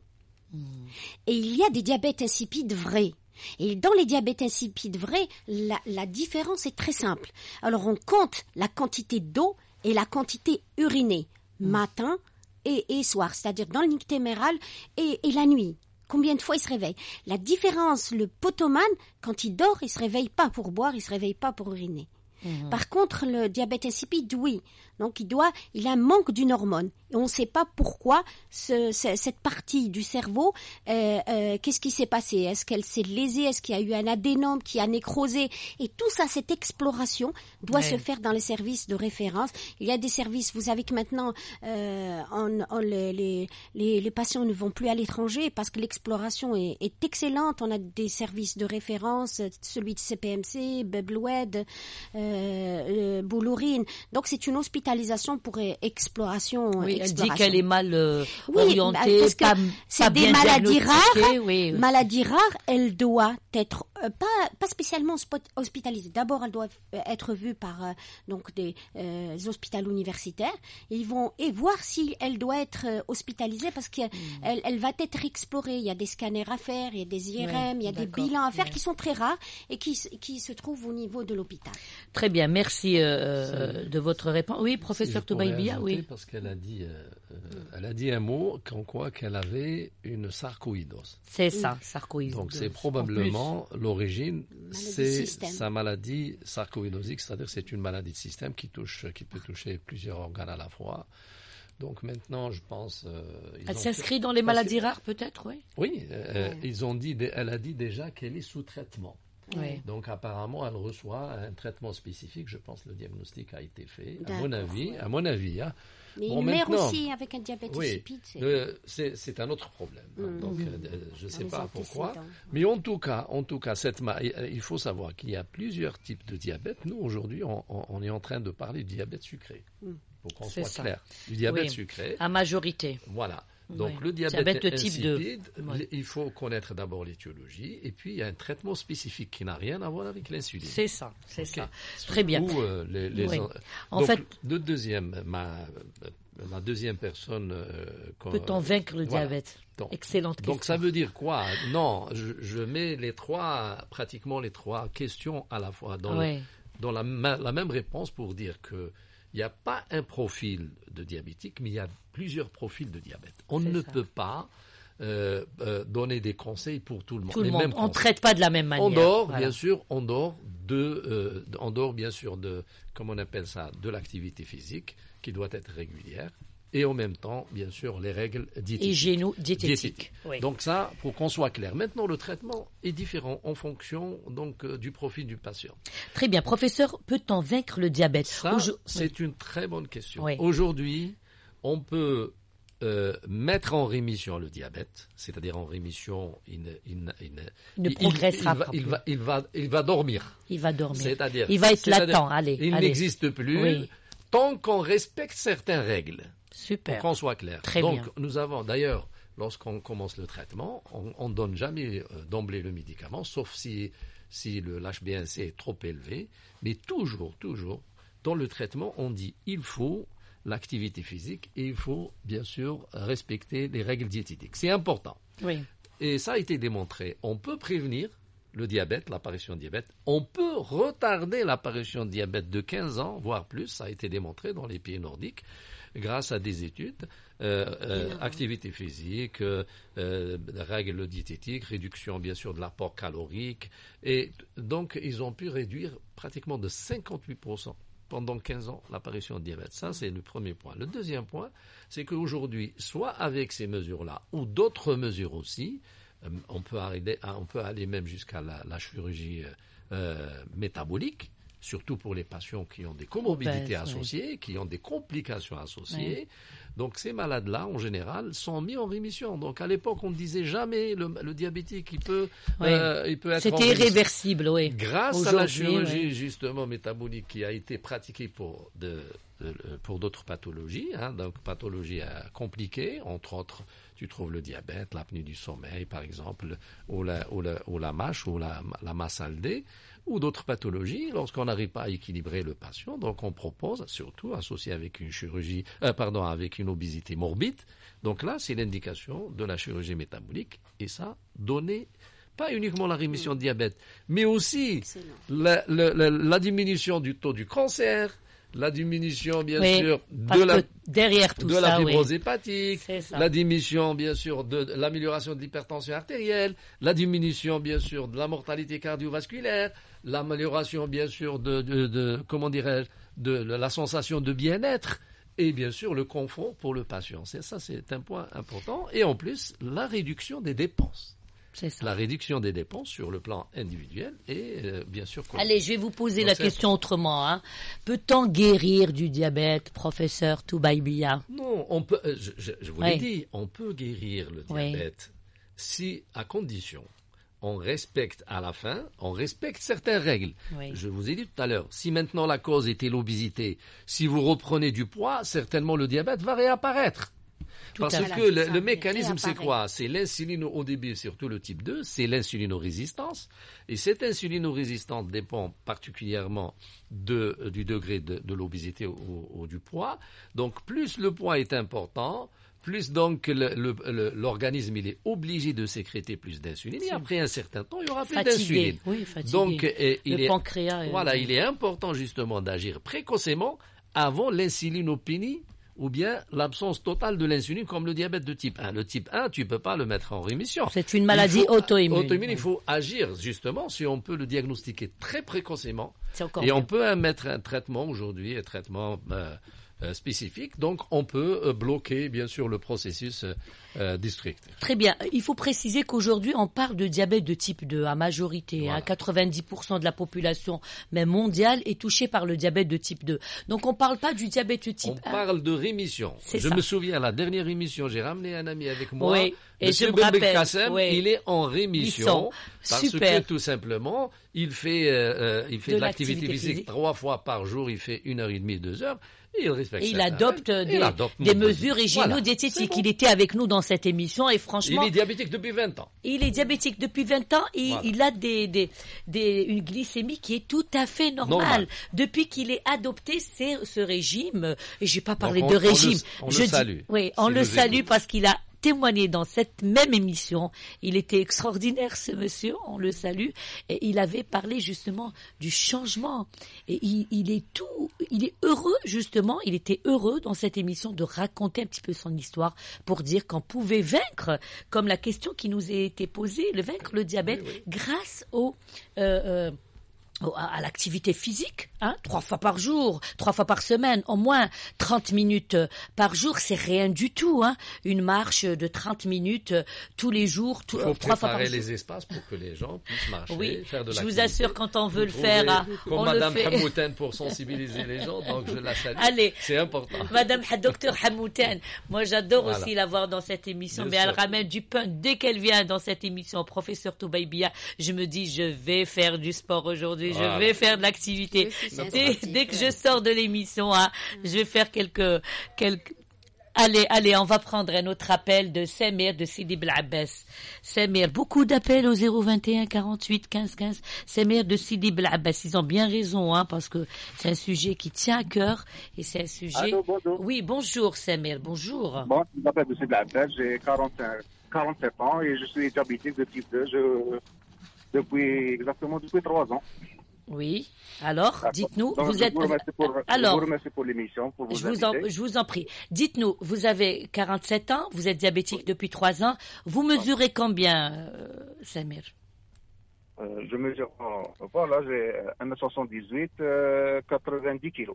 Et il y a des diabètes insipides vrais. Et dans les diabètes insipides vrais, la, la différence est très simple. Alors on compte la quantité d'eau et la quantité urinée, matin et, et soir, c'est-à-dire dans le nictéméral et, et la nuit. Combien de fois il se réveille? La différence, le potomane, quand il dort, il se réveille pas pour boire, il se réveille pas pour uriner. Mhm. Par contre, le diabète insipide, oui. Donc, il doit, il a un manque d'une hormone. Et on ne sait pas pourquoi ce, ce- cette partie du cerveau, euh, euh, qu'est-ce qui s'est passé? Est-ce qu'elle s'est lésée? Est-ce qu'il y a eu un adénome qui a nécrosé? Et tout ça, cette exploration doit Ouais. se faire dans les services de référence. Il y a des services, vous savez que maintenant, euh, on, on- les, les, les, les patients ne vont plus à l'étranger parce que l'exploration est, est excellente. On a des services de référence, celui de C P M C, Bebloued, euh, euh, Boulorine. Donc, c'est une hospitalisation pour euh, exploration. Oui, elle dit exploration. qu'elle est mal euh, Oui, orientée, parce que pas, c'est pas des bien maladies diagnostiquée, rares. Oui. Maladie rare, elle doit être euh, pas pas spécialement spot- hospitalisée. D'abord, elle doit euh, être vue par euh, donc des euh, hôpitaux universitaires. Ils vont et voir si elle doit être euh, hospitalisée parce qu'elle elle, elle va être explorée. Il y a des scanners à faire, il y a des I R M, Ouais, il y a des d'accord, bilans à faire ouais. qui sont très rares et qui s- qui se trouvent au niveau de l'hôpital. Très bien, merci euh, de votre réponse. Oui, Si professeur je pourrais Toubaïbia, ajouter, oui. parce qu'elle a dit, euh, euh, elle a dit un mot comme quoi qu'elle avait une sarcoïdose. C'est ça, sarcoïdose. Donc c'est En probablement l'origine, Maladie c'est système. sa maladie sarcoïdosique, c'est-à-dire c'est une maladie de système qui touche, qui peut toucher plusieurs organes à la fois. Donc maintenant, je pense... Euh, elle s'inscrit fait... dans les maladies rares, peut-être, oui. Oui, euh, ouais. ils ont dit, elle a dit déjà qu'elle est sous traitement. Oui. Donc apparemment, elle reçoit un traitement spécifique. Je pense que le diagnostic a été fait. À mon avis, à mon avis. Hein. Mais bon, une mère aussi avec un diabète oui, insipide, c'est... Euh, c'est, c'est un autre problème. Hein. Mmh. Donc, euh, je ne sais pas pourquoi. Mais en tout cas, en tout cas, cette ma... il faut savoir qu'il y a plusieurs types de diabète. Nous, aujourd'hui, on, on est en train de parler du diabète sucré. Mmh. Pour qu'on c'est soit ça. Clair. Du diabète oui. sucré. À majorité. Voilà. Donc, oui. le diabète, diabète de type insipide, deux. Oui. Il faut connaître d'abord l'étiologie. Et puis, il y a un traitement spécifique qui n'a rien à voir avec l'insuline. C'est ça, c'est okay. ça. Très bien. Ou, euh, les, les oui. en... Donc, fait... le deuxième, ma, ma deuxième personne... Euh, peut-on vaincre le voilà. diabète? Donc, excellente question. Donc, ça veut dire quoi? Non, je, je mets les trois, pratiquement les trois questions à la fois dans, oui. le, dans la, la même réponse pour dire que il n'y a pas un profil de diabétique, mais il y a plusieurs profils de diabète. On c'est ne ça. peut pas euh, euh, donner des conseils pour tout le monde. Tout le monde. On ne traite pas de la même manière. On dort, voilà. bien sûr, on dort de, euh, on dort bien sûr de, comment on appelle ça, de l'activité physique qui doit être régulière. Et en même temps, bien sûr, les règles diététiques. Hygiéno-diététiques. Oui. Donc ça, pour qu'on soit clair. Maintenant, le traitement est différent en fonction donc euh, du profil du patient. Très bien. Professeur, peut-on vaincre le diabète? Ça, Aujourd... c'est oui. une très bonne question. Oui. Aujourd'hui, on peut euh, mettre en rémission le diabète, c'est-à-dire en rémission, il ne, il, il, il ne progressera pas. Il va, il, va, il va dormir. Il va dormir. C'est-à-dire, il va être latent. Allez, il allez. n'existe plus oui. tant qu'on respecte certaines règles. Super. Pour qu'on soit clair. Très Donc, bien. nous avons, d'ailleurs, lorsqu'on commence le traitement, on ne donne jamais euh, d'emblée le médicament, sauf si, si le l'H b A C est trop élevé. Mais toujours, toujours, dans le traitement, on dit il faut l'activité physique et il faut, bien sûr, respecter les règles diététiques. C'est important. Oui. Et ça a été démontré. On peut prévenir le diabète, l'apparition de diabète. On peut retarder l'apparition de diabète de quinze ans, voire plus. Ça a été démontré dans les pays nordiques. Grâce à des études, euh, euh, activité physique, euh, euh, règles diététiques, réduction bien sûr de l'apport calorique. Et donc, ils ont pu réduire pratiquement de cinquante-huit pour cent pendant quinze ans l'apparition de diabète. Ça, c'est le premier point. Le deuxième point, c'est qu'aujourd'hui, soit avec ces mesures-là ou d'autres mesures aussi, euh, on peut arriver à, on peut aller même jusqu'à la, la chirurgie euh, métabolique, surtout pour les patients qui ont des comorbidités Obèse, associées, oui. qui ont des complications associées. Oui. Donc ces malades-là, en général, sont mis en rémission. Donc à l'époque, on ne disait jamais le, le diabétique, il peut, oui. euh, il peut être C'était irréversible, oui. Grâce à la chirurgie, oui. justement, métabolique qui a été pratiquée pour, de, de, pour d'autres pathologies, hein, donc pathologies euh, compliquées, entre autres, tu trouves le diabète, l'apnée du sommeil, par exemple, ou la, ou la, ou la mâche, ou la, la masse aldée, ou d'autres pathologies, lorsqu'on n'arrive pas à équilibrer le patient, donc on propose, surtout associé avec une chirurgie, euh, pardon, avec une obésité morbide. Donc là, c'est l'indication de la chirurgie métabolique, et ça, donner pas uniquement la rémission de diabète, mais aussi la, la, la, la diminution du taux du cancer, la diminution, bien oui, sûr, de la, derrière tout de ça, la fibrose oui. hépatique, la diminution, bien sûr, de, de l'amélioration de l'hypertension artérielle, la diminution, bien sûr, de la mortalité cardiovasculaire, l'amélioration, bien sûr, de, de, de comment dirais-je, de, de la sensation de bien-être, et bien sûr, le confort pour le patient. C'est ça, c'est un point important. Et en plus, la réduction des dépenses. C'est ça. La réduction des dépenses sur le plan individuel et euh, bien sûr... Allez, je vais vous poser la c'est... question autrement. Hein. Peut-on guérir du diabète, professeur Toubaïbia? Non, on peut, je, je, je vous oui. l'ai dit, on peut guérir le diabète oui. si, à condition, on respecte à la fin, on respecte certaines règles. Oui. Je vous ai dit tout à l'heure, si maintenant la cause était l'obésité, si vous reprenez du poids, certainement le diabète va réapparaître. Tout Parce que le, le mécanisme, c'est quoi? C'est l'insuline au début, surtout le type deux, c'est l'insulinorésistance. Et cette insulinorésistance dépend particulièrement de, du degré de, de l'obésité ou, ou du poids. Donc, plus le poids est important, plus donc le, le, le, l'organisme il est obligé de sécréter plus d'insuline. Et après un certain temps, il y aura plus fatigué. d'insuline. Oui, fatigué. Donc, et, le il pancréas. Est, voilà, il est important justement d'agir précocement avant l'insulinopénie ou bien l'absence totale de l'insuline comme le diabète de type un. Le type un, tu ne peux pas le mettre en rémission. C'est une maladie faut, auto-immune. Auto-immune, oui. Il faut agir justement si on peut le diagnostiquer très précocement. Et bien. on peut mettre un traitement aujourd'hui, un traitement euh, euh, spécifique. Donc, on peut euh, bloquer, bien sûr, le processus euh, destructif. Très bien. Il faut préciser qu'aujourd'hui, on parle de diabète de type deux à majorité. Voilà. Hein, quatre-vingt-dix pour cent de la population, même mondiale, est touchée par le diabète de type deux. Donc, on ne parle pas du diabète de type on un. On parle de rémission. Je ça. me souviens, à la dernière émission, j'ai ramené un ami avec moi. Oui. Et Monsieur je me rappelle, Kassem, oui. il est en rémission parce Super. que tout simplement, il fait, euh, il fait de, de l'activité physique, physique trois fois par jour, il fait une heure et demie, deux heures, et il respecte. Et il adopte règle. des, il adopte des mesures hygiéno-diététiques. Voilà. Il était avec nous dans cette émission et franchement, il est diabétique depuis vingt ans. Il est diabétique depuis vingt ans et voilà. il a des, des, des, une glycémie qui est tout à fait normale. Normal. Depuis qu'il est adopté c'est, ce régime, et j'ai pas parlé Donc de on, régime. On le, on je le salue. Dis, oui, on le salue écoute. Parce qu'il a témoigné dans cette même émission. Il était extraordinaire, ce monsieur, on le salue. Et il avait parlé justement du changement. Et il, il est tout, il est heureux, justement, il était heureux dans cette émission de raconter un petit peu son histoire pour dire qu'on pouvait vaincre, comme la question qui nous a été posée, le vaincre le diabète oui, oui. grâce au... Euh, euh, à l'activité physique, hein, trois fois par jour, trois fois par semaine, au moins trente minutes par jour, c'est rien du tout, hein. Une marche de trente minutes tous les jours, tout, Il faut trois fois par jour. préparer les espaces pour que les gens puissent marcher, oui, faire de l'activité. Je vous assure, quand on veut vous le faire, hein, comme on Madame le fait. Hamouten pour sensibiliser les gens, donc je la salue. Allez, c'est important. Madame Docteur Hamouten, moi j'adore voilà. aussi la voir dans cette émission, Bien mais sûr. Elle ramène du pain dès qu'elle vient dans cette émission, professeur Toubaïbia. Je me dis, je vais faire du sport aujourd'hui, voilà. je vais faire de la activité. Dès, dès que je sors de l'émission, hein, je vais faire quelques, quelques... Allez, allez, on va prendre un autre appel de Samir de Sidi Bl'Abbas. Samir, beaucoup d'appels au zéro vingt et un quarante-huit quinze quinze. Samir de Sidi Bl'Abbas, ils ont bien raison, hein, parce que c'est un sujet qui tient à cœur et c'est un sujet. Allô, bonjour. Oui, bonjour Samir, bonjour. Bon, je m'appelle de Sidi Bl'Abbas, j'ai quarante-cinq, quarante-sept ans et je suis diabétique de type deux je, depuis exactement depuis trois ans. Oui. Alors, D'accord. dites-nous, Donc, vous je êtes. Vous pour, Alors, je vous remercie pour l'émission. Pour vous je, vous en, je vous en prie. Dites-nous, vous avez quarante-sept ans, vous êtes diabétique oui. depuis trois ans. Vous mesurez combien, euh, Samir euh, Je mesure. Oh, voilà, j'ai un mètre soixante-dix-huit, euh, quatre-vingt-dix kilos.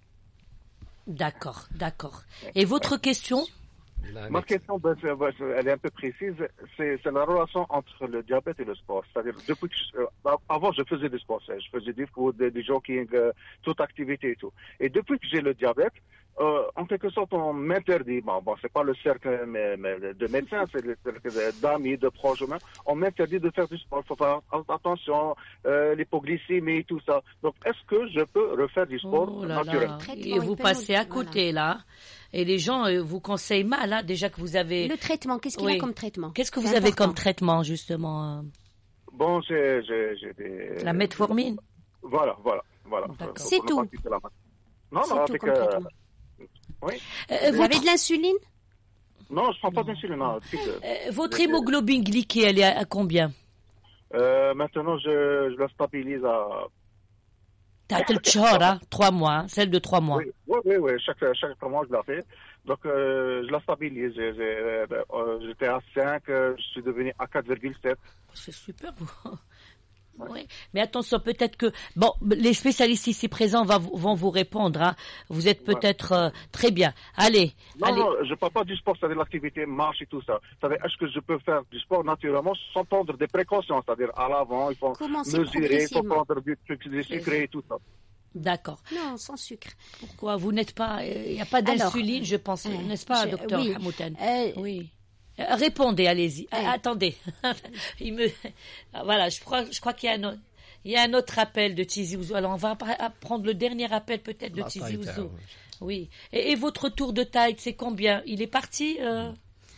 D'accord, d'accord. Et votre question? Ma question, ben, elle est un peu précise. C'est, c'est la relation entre le diabète et le sport. C'est-à-dire, depuis que je, euh, avant, je faisais du sport. Je faisais du foot, du jogging, euh, toute activité et tout. Et depuis que j'ai le diabète, euh, en quelque sorte, on m'interdit. Bon, bon, c'est pas le cercle mais, mais de médecins, c'est le cercle d'amis, de proches humains. On m'interdit de faire du sport. Il faut faire attention, euh, l'hypoglycémie et tout ça. Donc, est-ce que je peux refaire du sport oh là naturel? là. Et vous passez à côté, voilà. là. Et les gens euh, vous conseillent mal, hein, déjà que vous avez... Le traitement, qu'est-ce qu'il oui. a comme traitement? Qu'est-ce que vous c'est avez important. Comme traitement, justement? Bon, j'ai, j'ai, j'ai des... La metformine? Voilà, voilà, voilà. C'est tout? La... Non, c'est non, tout avec... comme Euh... traitement. Oui. Euh, vous votre... avez de l'insuline? Non, je ne prends pas d'insuline. Non. Euh, votre hémoglobine glyquée, elle est à, à combien? euh, Maintenant, je, je la stabilise à... T'as le tchor, hein, trois mois, hein, celle de trois mois. Oui, oui, oui, oui. Chaque, chaque mois, je la fais. Donc, euh, je la stabilise. J'ai, j'ai, euh, j'étais à cinq, euh, je suis devenu à quatre virgule sept. C'est super, vous. Ouais. Oui, mais attention, peut-être que... Bon, les spécialistes ici présents va, vont vous répondre. Hein. Vous êtes peut-être ouais. euh, très bien. Allez. Non, allez. non, je ne parle pas du sport, c'est-à-dire l'activité, marche et tout ça. C'est-à-dire, est-ce que je peux faire du sport naturellement sans prendre des précautions? C'est-à-dire, à l'avant, il faut Commencer mesurer, il faut prendre du truc, du sucre et tout ça. D'accord. Non, sans sucre. Pourquoi? Vous n'êtes pas... Il euh, n'y a pas d'insuline, Alors, je pense, euh, n'est-ce pas, je, docteur oui. Hamouten? euh, Oui. Répondez, allez-y. Euh, Attendez. il me... Voilà, je crois, je crois qu'il y a un autre... Il y a un autre appel de Tizi Ouzou. Alors, on va prendre le dernier appel peut-être de Tizi Ouzou. Oui. Et, et votre tour de taille, c'est combien? Il est parti euh...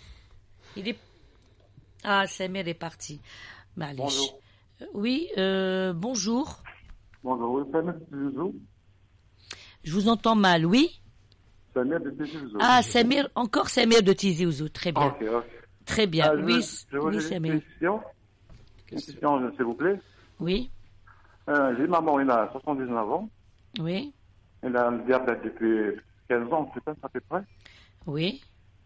Il est... Ah, Samir est parti. Bonjour. Oui, euh, bonjour. Bonjour, oui, Samir de Tizi Ouzou. Je vous entends mal, oui? Samir de Tizi Ouzou. Ah, Samir, encore Samir de Tizi Ouzou. Très bien. Ok, ok. Très bien. Euh, oui, je, je oui, Samir. Une question, une question, s'il vous plaît. Oui. Euh, j'ai maman, elle a soixante-dix-neuf ans. Oui. Elle a le diabète depuis quinze ans, je pense, à peu près. Oui.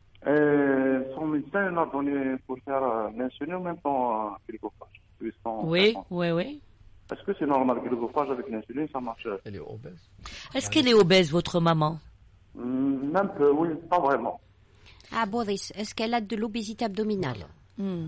Et son médecin l'a donné pour faire euh, l'insuline en même temps euh, que l'hypophage. Oui, oui, oui. Est-ce que c'est normal que l'hypophage avec l'insuline, ça marche? Elle est obèse. Est-ce qu'elle est obèse, votre maman? Mm, un peu, oui, pas vraiment. Ah, Boris, est-ce qu'elle a de l'obésité abdominale? Hmm.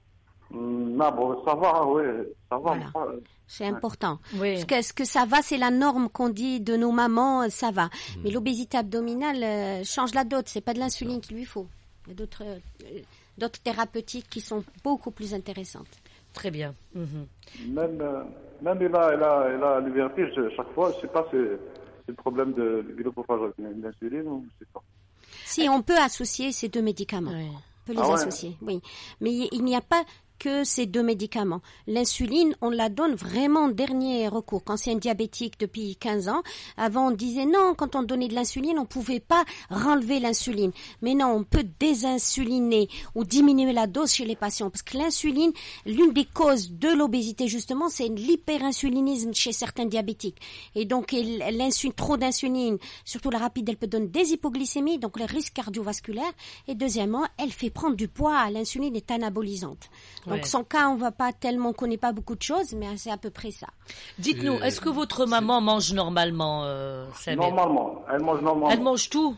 Mm, non, bon, ça va, oui, ça va. Voilà. Pas- C'est important. Oui. Parce que ce que ça va, c'est la norme qu'on dit de nos mamans, ça va. Mais l'obésité abdominale euh, change la dot. C'est pas de l'insuline qu'il lui faut. Il y a d'autres, euh, d'autres thérapeutiques qui sont beaucoup plus intéressantes. Très bien. Mhm. Même, euh, même elle a, elle a, elle a le vertige chaque fois. Je sais pas, c'est, c'est le problème de glucophage avec l'insuline ou je sais pas. Si, on peut associer ces deux médicaments. Oui. On peut les Ah ouais. associer, oui. Mais il n'y a pas que ces deux médicaments. L'insuline, on la donne vraiment en dernier recours. Quand c'est un diabétique depuis quinze ans, avant on disait non, quand on donnait de l'insuline, on pouvait pas renlever l'insuline. Mais non, on peut désinsuliner ou diminuer la dose chez les patients. Parce que l'insuline, l'une des causes de l'obésité justement, c'est l'hyperinsulinisme chez certains diabétiques. Et donc l'insuline, trop d'insuline, surtout la rapide, elle peut donner des hypoglycémies, donc le risque cardiovasculaire. Et deuxièmement, elle fait prendre du poids. L'insuline est anabolisante. Donc, Ouais. son cas, on va pas tellement, on connaît pas beaucoup de choses, mais c'est à peu près ça. Dites-nous, est-ce que votre maman mange normalement, euh, Samir? Normalement, elle mange normalement. Elle mange tout?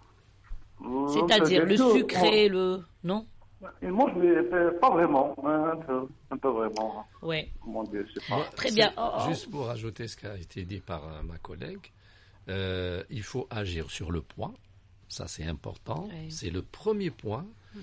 Mm, C'est-à-dire le tout. sucré, le... Non? Elle mange, mais pas vraiment. Un peu, un peu vraiment. Oui. Comment dire, je sais pas. Très C'est- bien. Oh, oh. Juste pour ajouter ce qui a été dit par euh, ma collègue, euh, il faut agir sur le poids. Ça, c'est important. Oui. C'est le premier point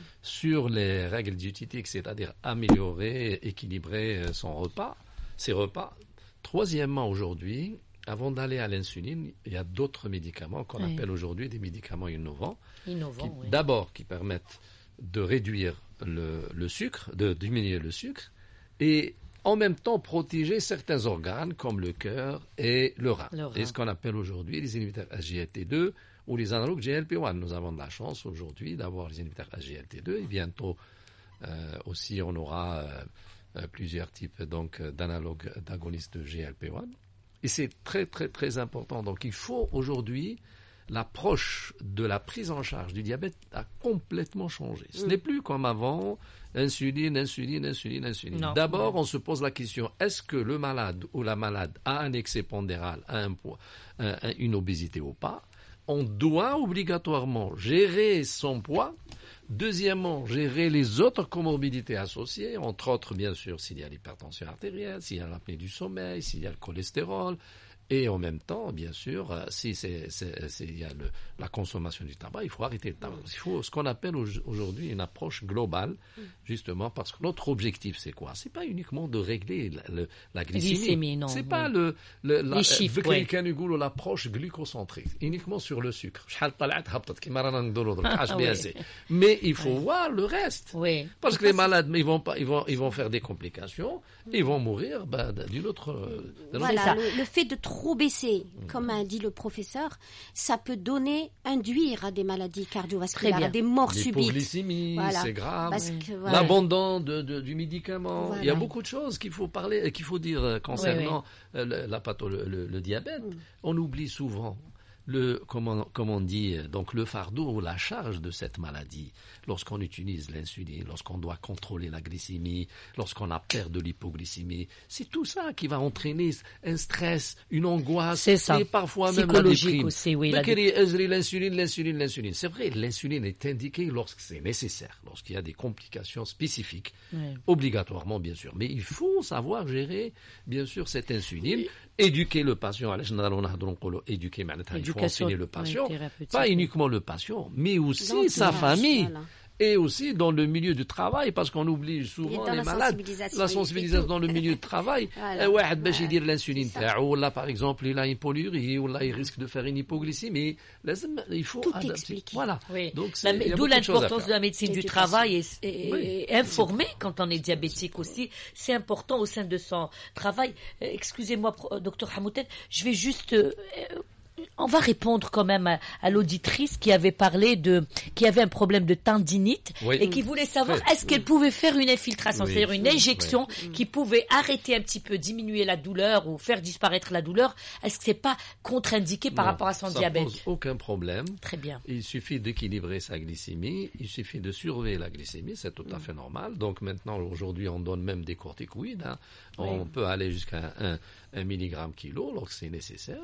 sur les règles diététiques, c'est-à-dire améliorer, équilibrer euh, son repas, ses repas. Troisièmement, aujourd'hui, avant d'aller à l'insuline, il y a d'autres médicaments qu'on Oui. appelle aujourd'hui des médicaments innovants. Innovant, qui, oui. D'abord, qui permettent de réduire le, le sucre, de diminuer le sucre, et en même temps protéger certains organes comme le cœur et le rein. Le rein. Et ce qu'on appelle aujourd'hui les inhibiteurs H G L T deux ou les analogues G L P un. Nous avons de la chance aujourd'hui d'avoir les inhibiteurs H G L T deux et bientôt euh, aussi on aura euh, euh, plusieurs types donc euh, d'analogues d'agonistes de G L P un. Et c'est très très très important. Donc il faut aujourd'hui l'approche de la prise en charge du diabète a complètement changé. Ce Mm. n'est plus comme avant, insuline, insuline, insuline, insuline. Non. D'abord, on se pose la question, est-ce que le malade ou la malade a un excès pondéral, a un poids, un- un- une obésité ou pas? On doit obligatoirement gérer son poids. Deuxièmement, gérer les autres comorbidités associées, entre autres, bien sûr, s'il y a l'hypertension artérielle, s'il y a l'apnée du sommeil, s'il y a le cholestérol. Et en même temps, bien sûr, euh, si c'est, c'est, c'est- il y a le, la consommation du tabac, il faut arrêter le tabac. Il faut ce qu'on appelle au- aujourd'hui une approche globale, justement, parce que notre objectif, c'est quoi? C'est pas uniquement de régler la, le- la glycémie. Glycémie, non, c'est oui. pas le, le la, Les chiffres, euh, ouais. كان يقولوا l'approche glucocentrique, uniquement sur le sucre. شحال طلعت هبطت كيما رانا نقولوا درك H B A C. Oui. Mais il faut voir le reste. Oui. Parce que les malades, mais ils vont pas, ils vont, ils vont faire des complications, ils vont mourir bah, d'une autre. euh, d'un autre- Voilà, le, le fait de trop baisser, comme a dit le professeur, ça peut donner, induire à des maladies cardiovasculaires, Très bien. à des morts subites. L'hypoglycémie, Voilà. c'est grave. Parce que, voilà. L'abandon de, de- du médicament. Voilà. Il y a beaucoup de choses qu'il faut parler, euh, qu'il faut dire euh, concernant Oui, euh, le, la patho- le, le- le diabète. On oublie souvent le, comment, comment on dit, euh, donc le fardeau ou la charge de cette maladie. Lorsqu'on utilise l'insuline, lorsqu'on doit contrôler la glycémie, lorsqu'on a peur de l'hypoglycémie, c'est tout ça qui va entraîner un stress, une angoisse, C'est ça. et parfois même la Psychologique déprime. aussi, oui, la Donc, l'insuline, l'insuline, l'insuline. C'est vrai, l'insuline est indiquée lorsque c'est nécessaire, lorsqu'il y a des complications spécifiques, Ouais. obligatoirement bien sûr. Mais il faut savoir gérer, bien sûr, cette insuline, éduquer le patient. علاش نضلوا نهضروا نقولوا éduquer معناتها il faut Éducation, enseigner le ouais, patient, thérapeutique, pas oui. uniquement le patient, mais aussi L'entourage, sa famille. voilà. Et aussi dans le milieu du travail, parce qu'on oublie souvent dans les la malades. sensibilisation, La et sensibilisation tout. dans le milieu de travail. Voilà. Euh, واحد باش Ouais. يدير l'insuline C'est ça. تاعو ولا par exemple il a une polyurie ou là il risque de faire une hypoglycémie. لازم- il faut Tout adapter. explique. Voilà. Oui. Donc La- c'est- il y a D'où beaucoup de choses à l'importance de faire. la médecine du L'éducation. travail et, et- Oui. et informer quand on est diabétique aussi. C'est important au sein de son travail. Euh, Excusez-moi, pro- docteur Hamoutet, je vais juste... euh, euh, on va répondre quand même à, à l'auditrice qui avait parlé de, qui avait un problème de tendinite Oui. et qui voulait savoir Fait. est-ce qu'elle pouvait faire une infiltration, Oui. c'est-à-dire une Oui. injection qui pouvait arrêter un petit peu, diminuer la douleur ou faire disparaître la douleur. Est-ce que c'est pas contre-indiqué par Non, rapport à son ça diabète? pose aucun problème. Très bien. Il suffit d'équilibrer sa glycémie, il suffit de surveiller la glycémie, c'est tout à fait normal. Donc maintenant, aujourd'hui, on donne même des corticoïdes. Hein. On Oui. peut aller jusqu'à un, un milligramme kilo lorsque c'est nécessaire.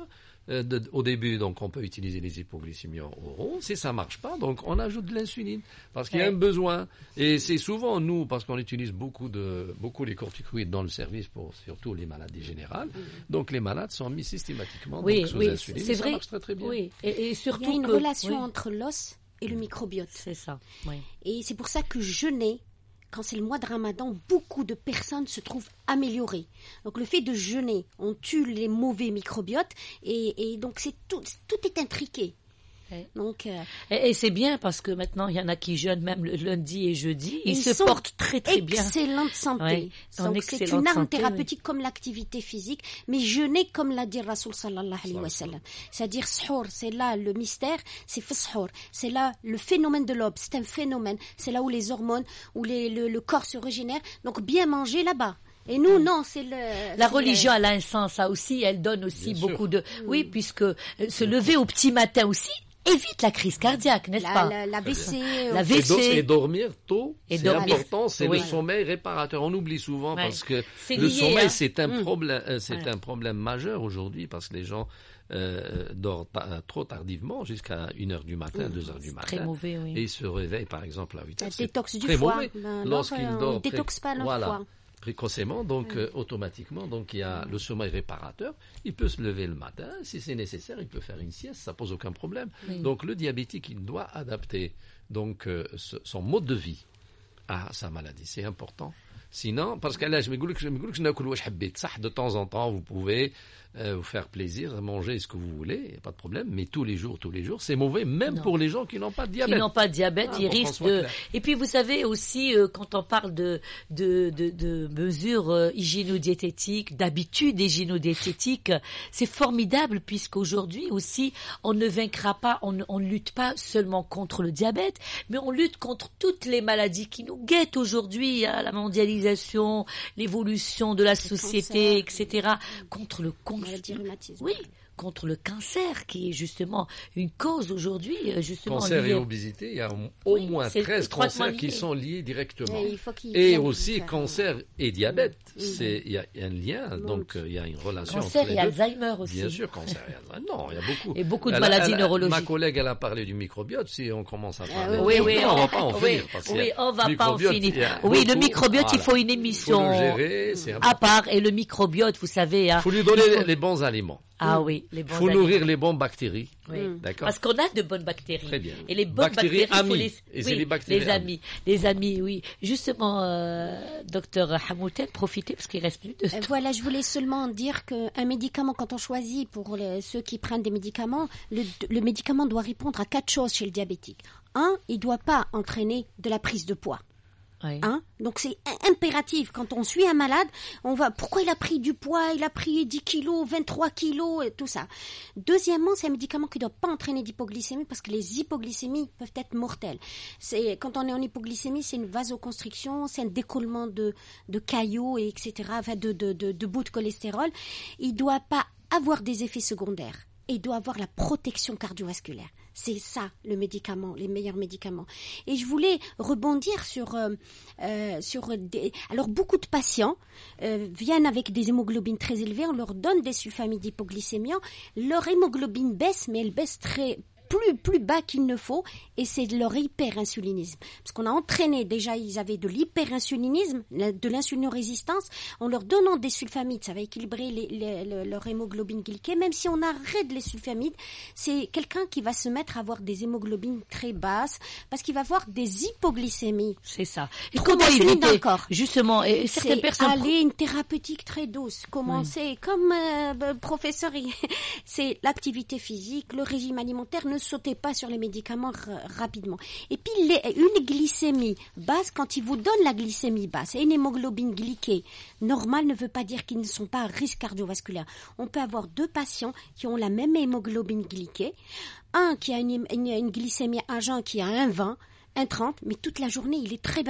euh, de, au début, donc on peut utiliser les hypoglycémiants oraux. Si ça marche pas, donc on ajoute de l'insuline parce qu'il y a un besoin. Et c'est souvent nous, parce qu'on utilise beaucoup de beaucoup les corticoïdes dans le service pour surtout les maladies générales. Donc les malades sont mis systématiquement oui, donc, sous oui, insuline. C'est ça vrai. marche très très bien. Oui. Et, et surtout il y a une que, relation oui. entre l'os et le microbiote. C'est ça. Oui. Et c'est pour ça que jeûner, quand c'est le mois de Ramadan, beaucoup de personnes se trouvent améliorées. Donc le fait de jeûner, on tue les mauvais microbiotes et, et donc c'est tout, tout est intriqué. Donc, euh, et, et c'est bien parce que maintenant il y en a qui jeûnent même le lundi et jeudi, ils, ils se sont portent très très bien. Excellente santé. Ouais, donc c'est une arme santé, thérapeutique oui. comme l'activité physique, mais jeûner comme l'a dit Rasoul sallallahu alayhi wa sallam. C'est-à-dire sahur, c'est là le mystère, c'est sahur, c'est là le phénomène de l'aube, c'est un phénomène, c'est là où les hormones, où les, le, le corps se régénère. Donc bien manger là-bas. Et nous, non, c'est le... La c'est religion, le... elle a un sens, ça aussi, elle donne aussi Bien beaucoup sûr. de... Oui, puisque euh, se lever au petit matin aussi évite la crise cardiaque, n'est-ce la, pas la, la V C. La Et, V C. do- et dormir tôt, Et c'est dormir. important, c'est Oui. le sommeil réparateur. On oublie souvent Ouais. parce que C'est le lié, sommeil, hein. c'est un Mm. problème, euh, c'est Ouais. un problème majeur aujourd'hui parce que les gens euh, dorment ta- trop tardivement, jusqu'à une heure du matin, deux heures du matin. Très mauvais, oui. Et ils se réveillent, par exemple, à huit heures. La C'est détox du très foie. mauvais. Ben, Lorsqu'ils non, on dorment détoxe pas notre voilà, foie. précocement, donc euh, automatiquement, donc il y a le sommeil réparateur. Il peut se lever le matin, si c'est nécessaire, il peut faire une sieste, ça pose aucun problème. Oui. Donc le diabétique, il doit adapter donc euh, ce- son mode de vie à sa maladie, c'est important. Sinon, parce que là, je me dis que je me dis que je n'accorde pas habite. Ça, de temps en temps, vous pouvez euh, vous faire plaisir, manger ce que vous voulez, y a pas de problème. Mais tous les jours, tous les jours, c'est mauvais, même Non. pour les gens qui n'ont pas de Qui diabète. n'ont pas de diabète, Ah, ils pour qu'on risquent soit de... clair. Et puis vous savez aussi, euh, quand on parle de, de, de, de mesures euh, hygiéno-diététiques, d'habitudes hygiéno-diététiques, c'est formidable puisqu'aujourd'hui aussi, on ne vaincra pas, on ne on ne lutte pas seulement contre le diabète, mais on lutte contre toutes les maladies qui nous guettent aujourd'hui, hein, la mondialisation, l'évolution de la société, et cetera, contre le con- Maladie rhumatisme. oui, contre le cancer, qui est justement une cause aujourd'hui, euh, justement Cancer liée- et obésité, il y a au Oui, moins c'est treize étroitement cancers qui lié. sont liés directement. Et il faut qu'il Et vienne aussi faire- cancer et diabète, Mhm. c'est il y a un lien, donc euh, il y a une relation Cancer entre les et deux. Alzheimer aussi. Bien sûr, cancer et Alzheimer. Non, il y a beaucoup. Et beaucoup de Elle a- maladies elle a- neurologiques. Ma collègue, elle a parlé du microbiote. Si on commence à parler, oui, oui, non, on on- va pas en oui, finir. parce qu'il y a- oui, on va pas en microbiote, finir. il y a Oui, le beaucoup. microbiote, il Voilà. faut une émission Faut le gérer, c'est à important. part. Et le microbiote, vous savez, hein, Il faut lui donner il faut- les bons aliments. Ah oui, les Il bons faut aliments. nourrir les bonnes bactéries. Oui. D'accord. Parce qu'on a de bonnes bactéries. Très bien. Et les bonnes Bactéries bactéries, il faut amies. les... Et c'est oui, les bactéries les amis. Les amis, oui. Justement, euh, docteur Hamoutel, profitez parce qu'il reste plus de Euh, Voilà, je voulais seulement dire qu'un médicament, quand on choisit pour les- ceux qui prennent des médicaments, le, le médicament doit répondre à quatre choses chez le diabétique. Un, il ne doit pas entraîner de la prise de poids. Oui. Hein? Donc c'est i- impératif. Quand on suit un malade, on va, pourquoi il a pris du poids, il a pris dix kilos, vingt-trois kilos, et tout ça. Deuxièmement, c'est un médicament qui ne doit pas entraîner d'hypoglycémie parce que les hypoglycémies peuvent être mortelles. C'est, quand on est en hypoglycémie, c'est une vasoconstriction, c'est un décollement de, de caillots, et etc., enfin de, de, de, de bouts de cholestérol. Il ne doit pas avoir des effets secondaires. Et il doit avoir la protection cardiovasculaire. C'est ça, le médicament, les meilleurs médicaments. Et je voulais rebondir sur... Euh, euh, sur des... Alors, beaucoup de patients euh, viennent avec des hémoglobines très élevées. On leur donne des sulfamides hypoglycémiants. Leur hémoglobine baisse, mais elle baisse très... plus, plus bas qu'il ne faut, et c'est de leur hyperinsulinisme. Parce qu'on a entraîné, déjà, ils avaient de l'hyperinsulinisme, de l'insulinorésistance, en leur donnant des sulfamides, ça va équilibrer les, les, le, leur hémoglobine glyquée. Même si on arrête les sulfamides, c'est quelqu'un qui va se mettre à avoir des hémoglobines très basses, parce qu'il va avoir des hypoglycémies. C'est ça. Et Trop comment d'insuline éviter dans le corps. Justement, et certaines C'est personnes... aller une thérapeutique très douce. Commencer comme euh, le professeur, c'est l'activité physique, le régime alimentaire. Ne sautez pas sur les médicaments r- rapidement. Et puis les, une glycémie basse, quand ils vous donnent la glycémie basse et une hémoglobine glyquée normale, ne veut pas dire qu'ils ne sont pas à risque cardiovasculaire. On peut avoir deux patients qui ont la même hémoglobine glyquée, un qui a une, une, une glycémie à jeun qui a un vingt, un trente, mais toute la journée il est très bien.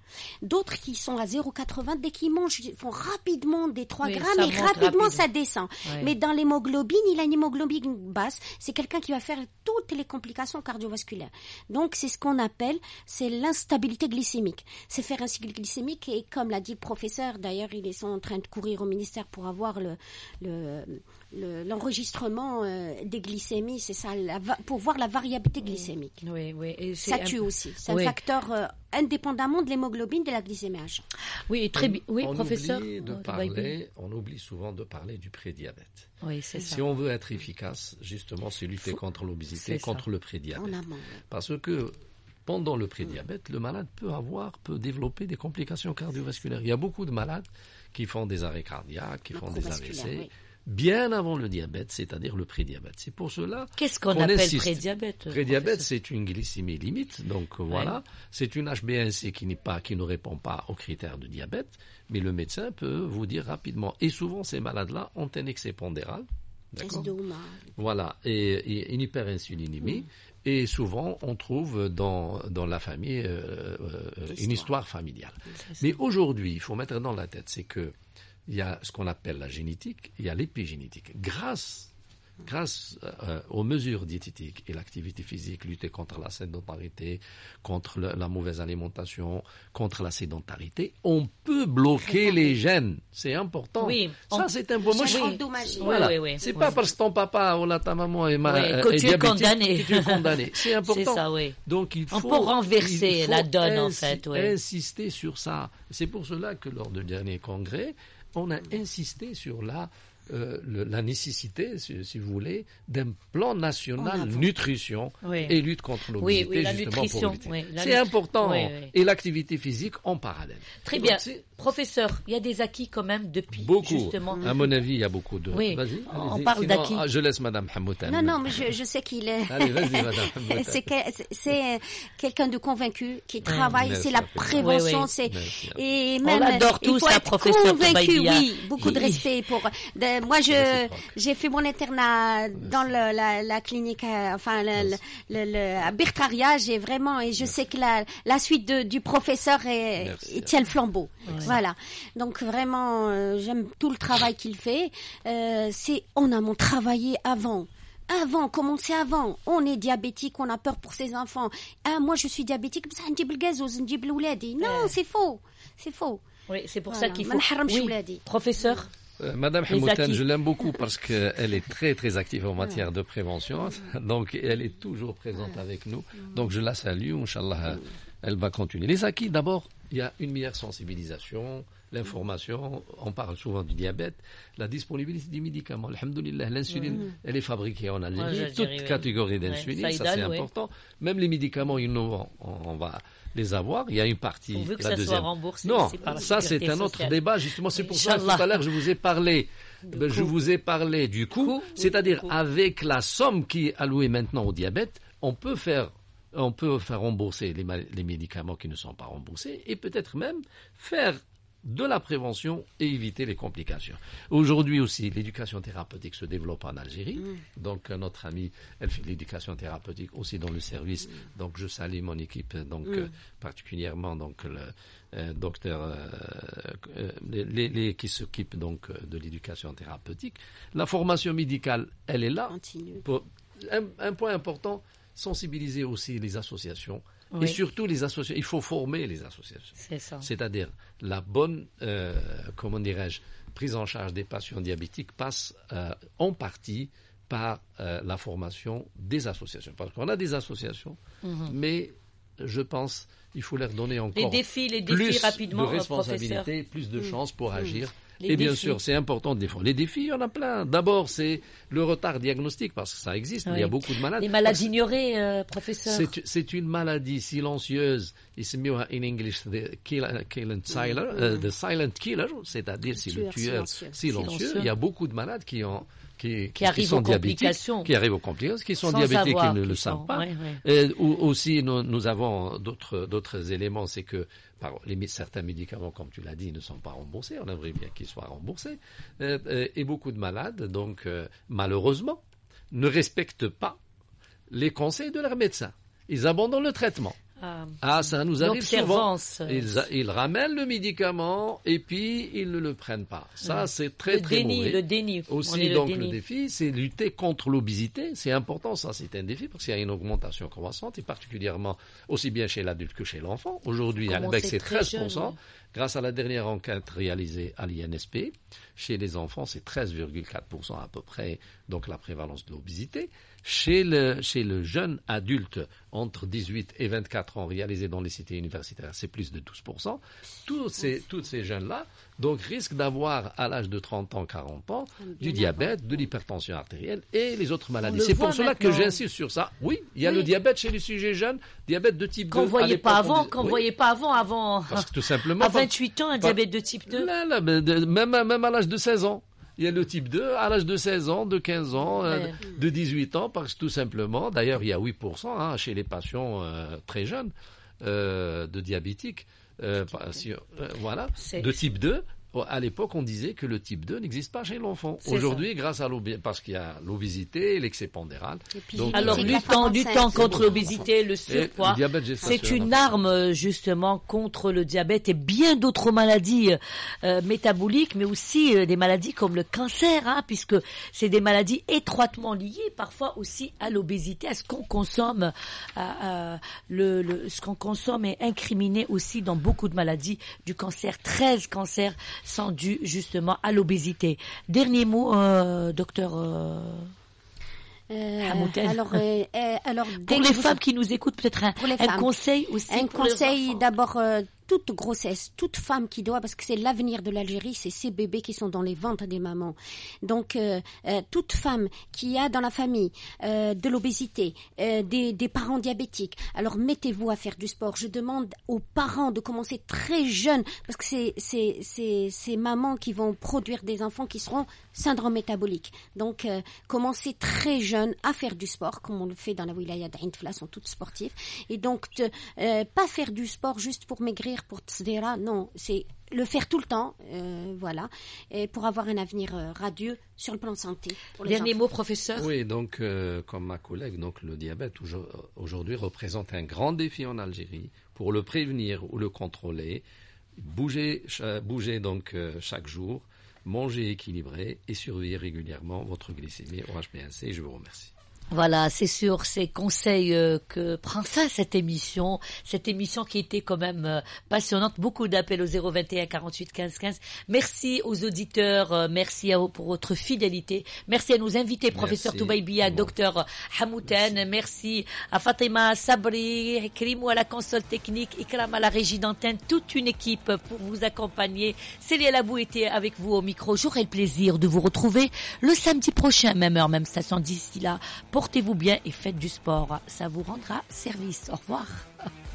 D'autres qui sont à zéro virgule quatre-vingts, dès qu'ils mangent, ils font rapidement des trois Oui, grammes ça et monte rapidement rapide. ça descend. Ouais. Mais dans l'hémoglobine, il a une hémoglobine basse. C'est quelqu'un qui va faire toutes les complications cardiovasculaires. Donc, c'est ce qu'on appelle, c'est l'instabilité glycémique. C'est faire un cycle glycémique et comme l'a dit le professeur, d'ailleurs, ils sont en train de courir au ministère pour avoir le, le, le- l'enregistrement euh, des glycémies. C'est ça, la va- pour voir la variabilité glycémique. Oui, oui. Et c'est Ça un- tue aussi. C'est Oui. un facteur euh, indépendamment de l'hémoglobine, de la glycémie H. Oui, très bien. Oui, on professeur. Oublie de Oh, parler, on oublie souvent de parler du prédiabète. Oui, c'est ça. Si on veut être efficace, justement, c'est lutter Faut- contre l'obésité, c'est ça. contre le prédiabète. En amont. Parce que pendant le prédiabète, le malade peut avoir, peut développer des complications cardiovasculaires. Il y a beaucoup de malades qui font des arrêts cardiaques, qui font des A V C, Macrovasculaire, oui. bien avant le diabète, c'est-à-dire le prédiabète. C'est pour cela Qu'est-ce qu'on qu'on appelle insiste. prédiabète Prédiabète, professeur c'est une glycémie limite, donc euh, voilà, c'est une H b A one C qui n'est pas, qui ne répond pas aux critères de diabète, mais le médecin peut vous dire rapidement. Et souvent, ces malades-là ont un excès pondéral, d'accord, Estoma. voilà, et, et une hyperinsulinémie. Et souvent, on trouve dans, dans la famille euh, euh, une histoire familiale. Mais aujourd'hui, il faut mettre dans la tête, c'est que il y a ce qu'on appelle la génétique, il y a l'épigénétique. Grâce Grâce euh, aux mesures diététiques et l'activité physique, lutter contre la sédentarité, contre le- la mauvaise alimentation, contre la sédentarité, on peut bloquer les gènes. C'est important. Oui, Ça, on- c'est un bon. Moi, Gènes je- endommagés. Voilà. Oui, oui, oui. C'est Oui. pas parce que ton papa ou la, ta maman est, ma, Oui, euh, que est tu es diabétique condamné. que tu es condamné. C'est important. C'est ça, oui. Donc il On faut peut renverser il faut la donne, en insi- fait, oui. insister sur ça. C'est pour cela que lors du dernier congrès, on a insisté sur la euh, le- la nécessité, si, si vous voulez, d'un plan national En avant. nutrition Oui. et lutte contre Oui, l'obésité, oui, la justement nutrition, pour lutter. oui, la C'est nut- important. Oui, oui. Et l'activité physique en parallèle. Très Donc, bien. c'est Professeur, il y a des acquis quand même depuis, beaucoup. justement. À mon avis, il y a beaucoup de. Oui. Vas-y, On allez-y. parle Sinon, d'acquis. ah, je laisse Madame Hamoutan. Non, non, mais je, je sais qu'il est. Allez, vas-y, Madame Hamoutan. c'est que- c'est quelqu'un de convaincu qui travaille. Merci, C'est la Sophie. prévention. Oui, oui. c'est Merci. et On même l'adore il tous, faut la être professeure convaincu. Toubaïdia. Oui, beaucoup de Oui. respect pour. de- moi, je Réciproque. j'ai fait mon internat dans le- la, la clinique, euh, enfin le, le, le, le- à Birtaria. J'ai vraiment et je sais que la, la suite de- du professeur est, Merci. il tient le flambeau. Voilà. Donc vraiment, euh, j'aime tout le travail qu'il fait. Euh, c'est on a mon travaillé avant. Avant, commencer avant. On est diabétique, on a peur pour ses enfants. Ah, moi, je suis diabétique, بصح نجيب الغاز نجيب لولادي. Non, c'est faux. C'est faux. Oui, c'est pour Voilà. ça qu'il ما faut. نحرمش Oui. ولادي. Professeur, Euh, Madame Les Hamoutan, acquis. je l'aime beaucoup parce qu'elle est très très active en matière de prévention, donc elle est toujours présente avec nous. Donc je la salue, Inch'Allah, elle va continuer. Les acquis, d'abord, il y a une meilleure sensibilisation, l'information, on parle souvent du diabète, la disponibilité des médicaments. Alhamdoulilah, l'insuline, elle est fabriquée en Algérie, Ouais, toute j'allais, oui. catégorie Ouais, d'insuline, ça ça aide, c'est ouais. important. Même les médicaments innovants, on, on va les avoir. Il y a une partie, pourvu que la ça deuxième. soit remboursé Non, aussi par la ça c'est sécurité un autre sociale. débat, justement, c'est pour ça que Inch'Allah. tout à l'heure je vous ai parlé ben, je vous ai parlé du coût, Coût, oui, c'est-à-dire du coût. avec la somme qui est allouée maintenant au diabète, on peut faire, on peut faire rembourser les, ma- les médicaments qui ne sont pas remboursés et peut-être même faire de la prévention et éviter les complications. Aujourd'hui aussi, l'éducation thérapeutique se développe en Algérie. Donc, euh, notre amie, elle fait de l'éducation thérapeutique aussi dans le service. Donc, je salue mon équipe, donc euh, particulièrement donc le euh, docteur euh, euh, les, les- les qui s'occupent donc euh, de l'éducation thérapeutique. La formation médicale, elle est là. Continue. Pour- un, un point important, sensibiliser aussi les associations. Oui. Et surtout les associations. Il faut former les associations. c'est ça. C'est-à-dire la bonne, euh, comment dirais-je, prise en charge des patients diabétiques passe euh, en partie par euh, la formation des associations. Parce qu'on a des associations, mais je pense il faut leur donner encore Les défis, les défis plus rapidement, de euh, professeur. responsabilités, plus de chances pour agir. Les Et bien défis. sûr, c'est important de défendre. Les défis, il y en a plein. D'abord, c'est le retard diagnostique, parce que ça existe. Il y a Oui. beaucoup de malades. Les maladies ignorées, euh, professeur. C'est, c'est une maladie silencieuse. يسميوها in English the kill- killing killer, euh, the silent killer, c'est-à-dire c'est le tueur tueur silencieux. silencieux. Silencieux. Il y a beaucoup de malades qui ont qui, Qui arrivent sont aux diabétiques, complications. qui arrivent aux complications, qui sont Sans diabétiques savoir et ne qu'ils le sont, savent pas. ouais, ouais. Euh, ou- aussi, nous, nous avons d'autres d'autres éléments, c'est que par, les, mé- certains médicaments, comme tu l'as dit, ne sont pas remboursés. On aimerait bien qu'ils soient remboursés. Euh, euh, et beaucoup de malades, donc euh, malheureusement, ne respectent pas les conseils de leur médecin. Ils abandonnent le traitement. Ah, ah ça nous arrive souvent. Euh, ils, ils ramènent le médicament et puis ils ne le prennent pas. Ça, mmh. c'est très, le très déni, mauvais. Le déni. Aussi, donc, le, déni. le défi, c'est lutter contre l'obésité. C'est important, ça, c'est un défi parce qu'il y a une augmentation croissante et particulièrement aussi bien chez l'adulte que chez l'enfant. Aujourd'hui, à l'A B E C, c'est treize pour cent. Jeune, ouais. Grâce à la dernière enquête réalisée à l'I N S P, chez les enfants, c'est treize virgule quatre pour cent à peu près, donc la prévalence de l'obésité. Chez le, chez le jeune adulte, entre dix-huit et vingt-quatre ans, réalisé dans les cités universitaires, c'est plus de douze pour cent. Tous ces, tous ces jeunes-là, donc, risquent d'avoir, à l'âge de trente ans, quarante ans, du diabète, de l'hypertension artérielle et les autres maladies. C'est pour cela maintenant. que j'insiste sur ça. Oui, il y a oui. le diabète chez les sujets jeunes, diabète de type qu'on deux. Qu'on ne voyait pas avant, qu'on oui. voyait pas avant, avant. Parce que tout simplement. À vingt-huit ans, un pas, diabète de type deux. Là, là, même, même à l'âge de seize ans. Il y a le type deux à l'âge de seize ans, de quinze ans, euh, ouais. de dix-huit ans, parce que tout simplement, d'ailleurs, il y a huit pour cent hein, chez les patients euh, très jeunes euh, de diabétiques, euh, si, euh, voilà, c'est, de type deux. À l'époque, on disait que le type deux n'existe pas chez l'enfant. C'est Aujourd'hui, ça. grâce à l'obésité, parce qu'il y a l'obésité, l'excès pondéral. Donc, alors, luttant, luttant contre l'obésité, le surpoids, le c'est une arme justement contre le diabète et bien d'autres maladies euh, métaboliques, mais aussi euh, des maladies comme le cancer, hein, puisque c'est des maladies étroitement liées, parfois aussi à l'obésité, à ce qu'on consomme. À, à, le, le, ce qu'on consomme est incriminé aussi dans beaucoup de maladies du cancer, treize cancers sont dus justement à l'obésité. Dernier mot, euh, docteur euh, euh, alors, euh, euh, alors, pour les femmes qui nous écoutent, peut-être un, un conseil aussi. Un pour conseil d'abord. Euh, toute grossesse, toute femme qui doit, parce que c'est l'avenir de l'Algérie, c'est ces bébés qui sont dans les ventres des mamans. Donc, euh, euh, toute femme qui a dans la famille euh, de l'obésité, euh, des, des parents diabétiques, alors mettez-vous à faire du sport. Je demande aux parents de commencer très jeunes, parce que c'est, c'est, c'est, c'est mamans qui vont produire des enfants qui seront syndrome métabolique. Donc, euh, commencez très jeune à faire du sport, comme on le fait dans la wilaya d'Ain Fla, sont toutes sportives. Et donc, de, euh, pas faire du sport juste pour maigrir, pour tsdera, non, c'est le faire tout le temps, euh, voilà, et pour avoir un avenir euh, radieux sur le plan de santé. Pour les Dernier enfants. mot, professeur. Oui, donc euh, comme ma collègue, donc le diabète aujourd'hui représente un grand défi en Algérie. Pour le prévenir ou le contrôler, bouger, ch- bouger donc euh, chaque jour, manger équilibré et surveiller régulièrement votre glycémie au H b A C. Je vous remercie. Voilà, c'est sur ces conseils euh, que prend fin cette émission, cette émission qui était quand même euh, passionnante. Beaucoup d'appels au zéro vingt et un quarante-huit quinze quinze. Merci aux auditeurs, euh, merci à vous pour votre fidélité. Merci à nos invités, professeur Toubaïbia, docteur Hamouten. Merci. merci à Fatima Sabri, Krimou à la console technique, Ikram à la régie d'antenne, toute une équipe pour vous accompagner. Célia Labou était avec vous au micro. J'aurai le plaisir de vous retrouver le samedi prochain, même heure, même station. D'ici là, portez-vous bien et faites du sport. Ça vous rendra service. Au revoir.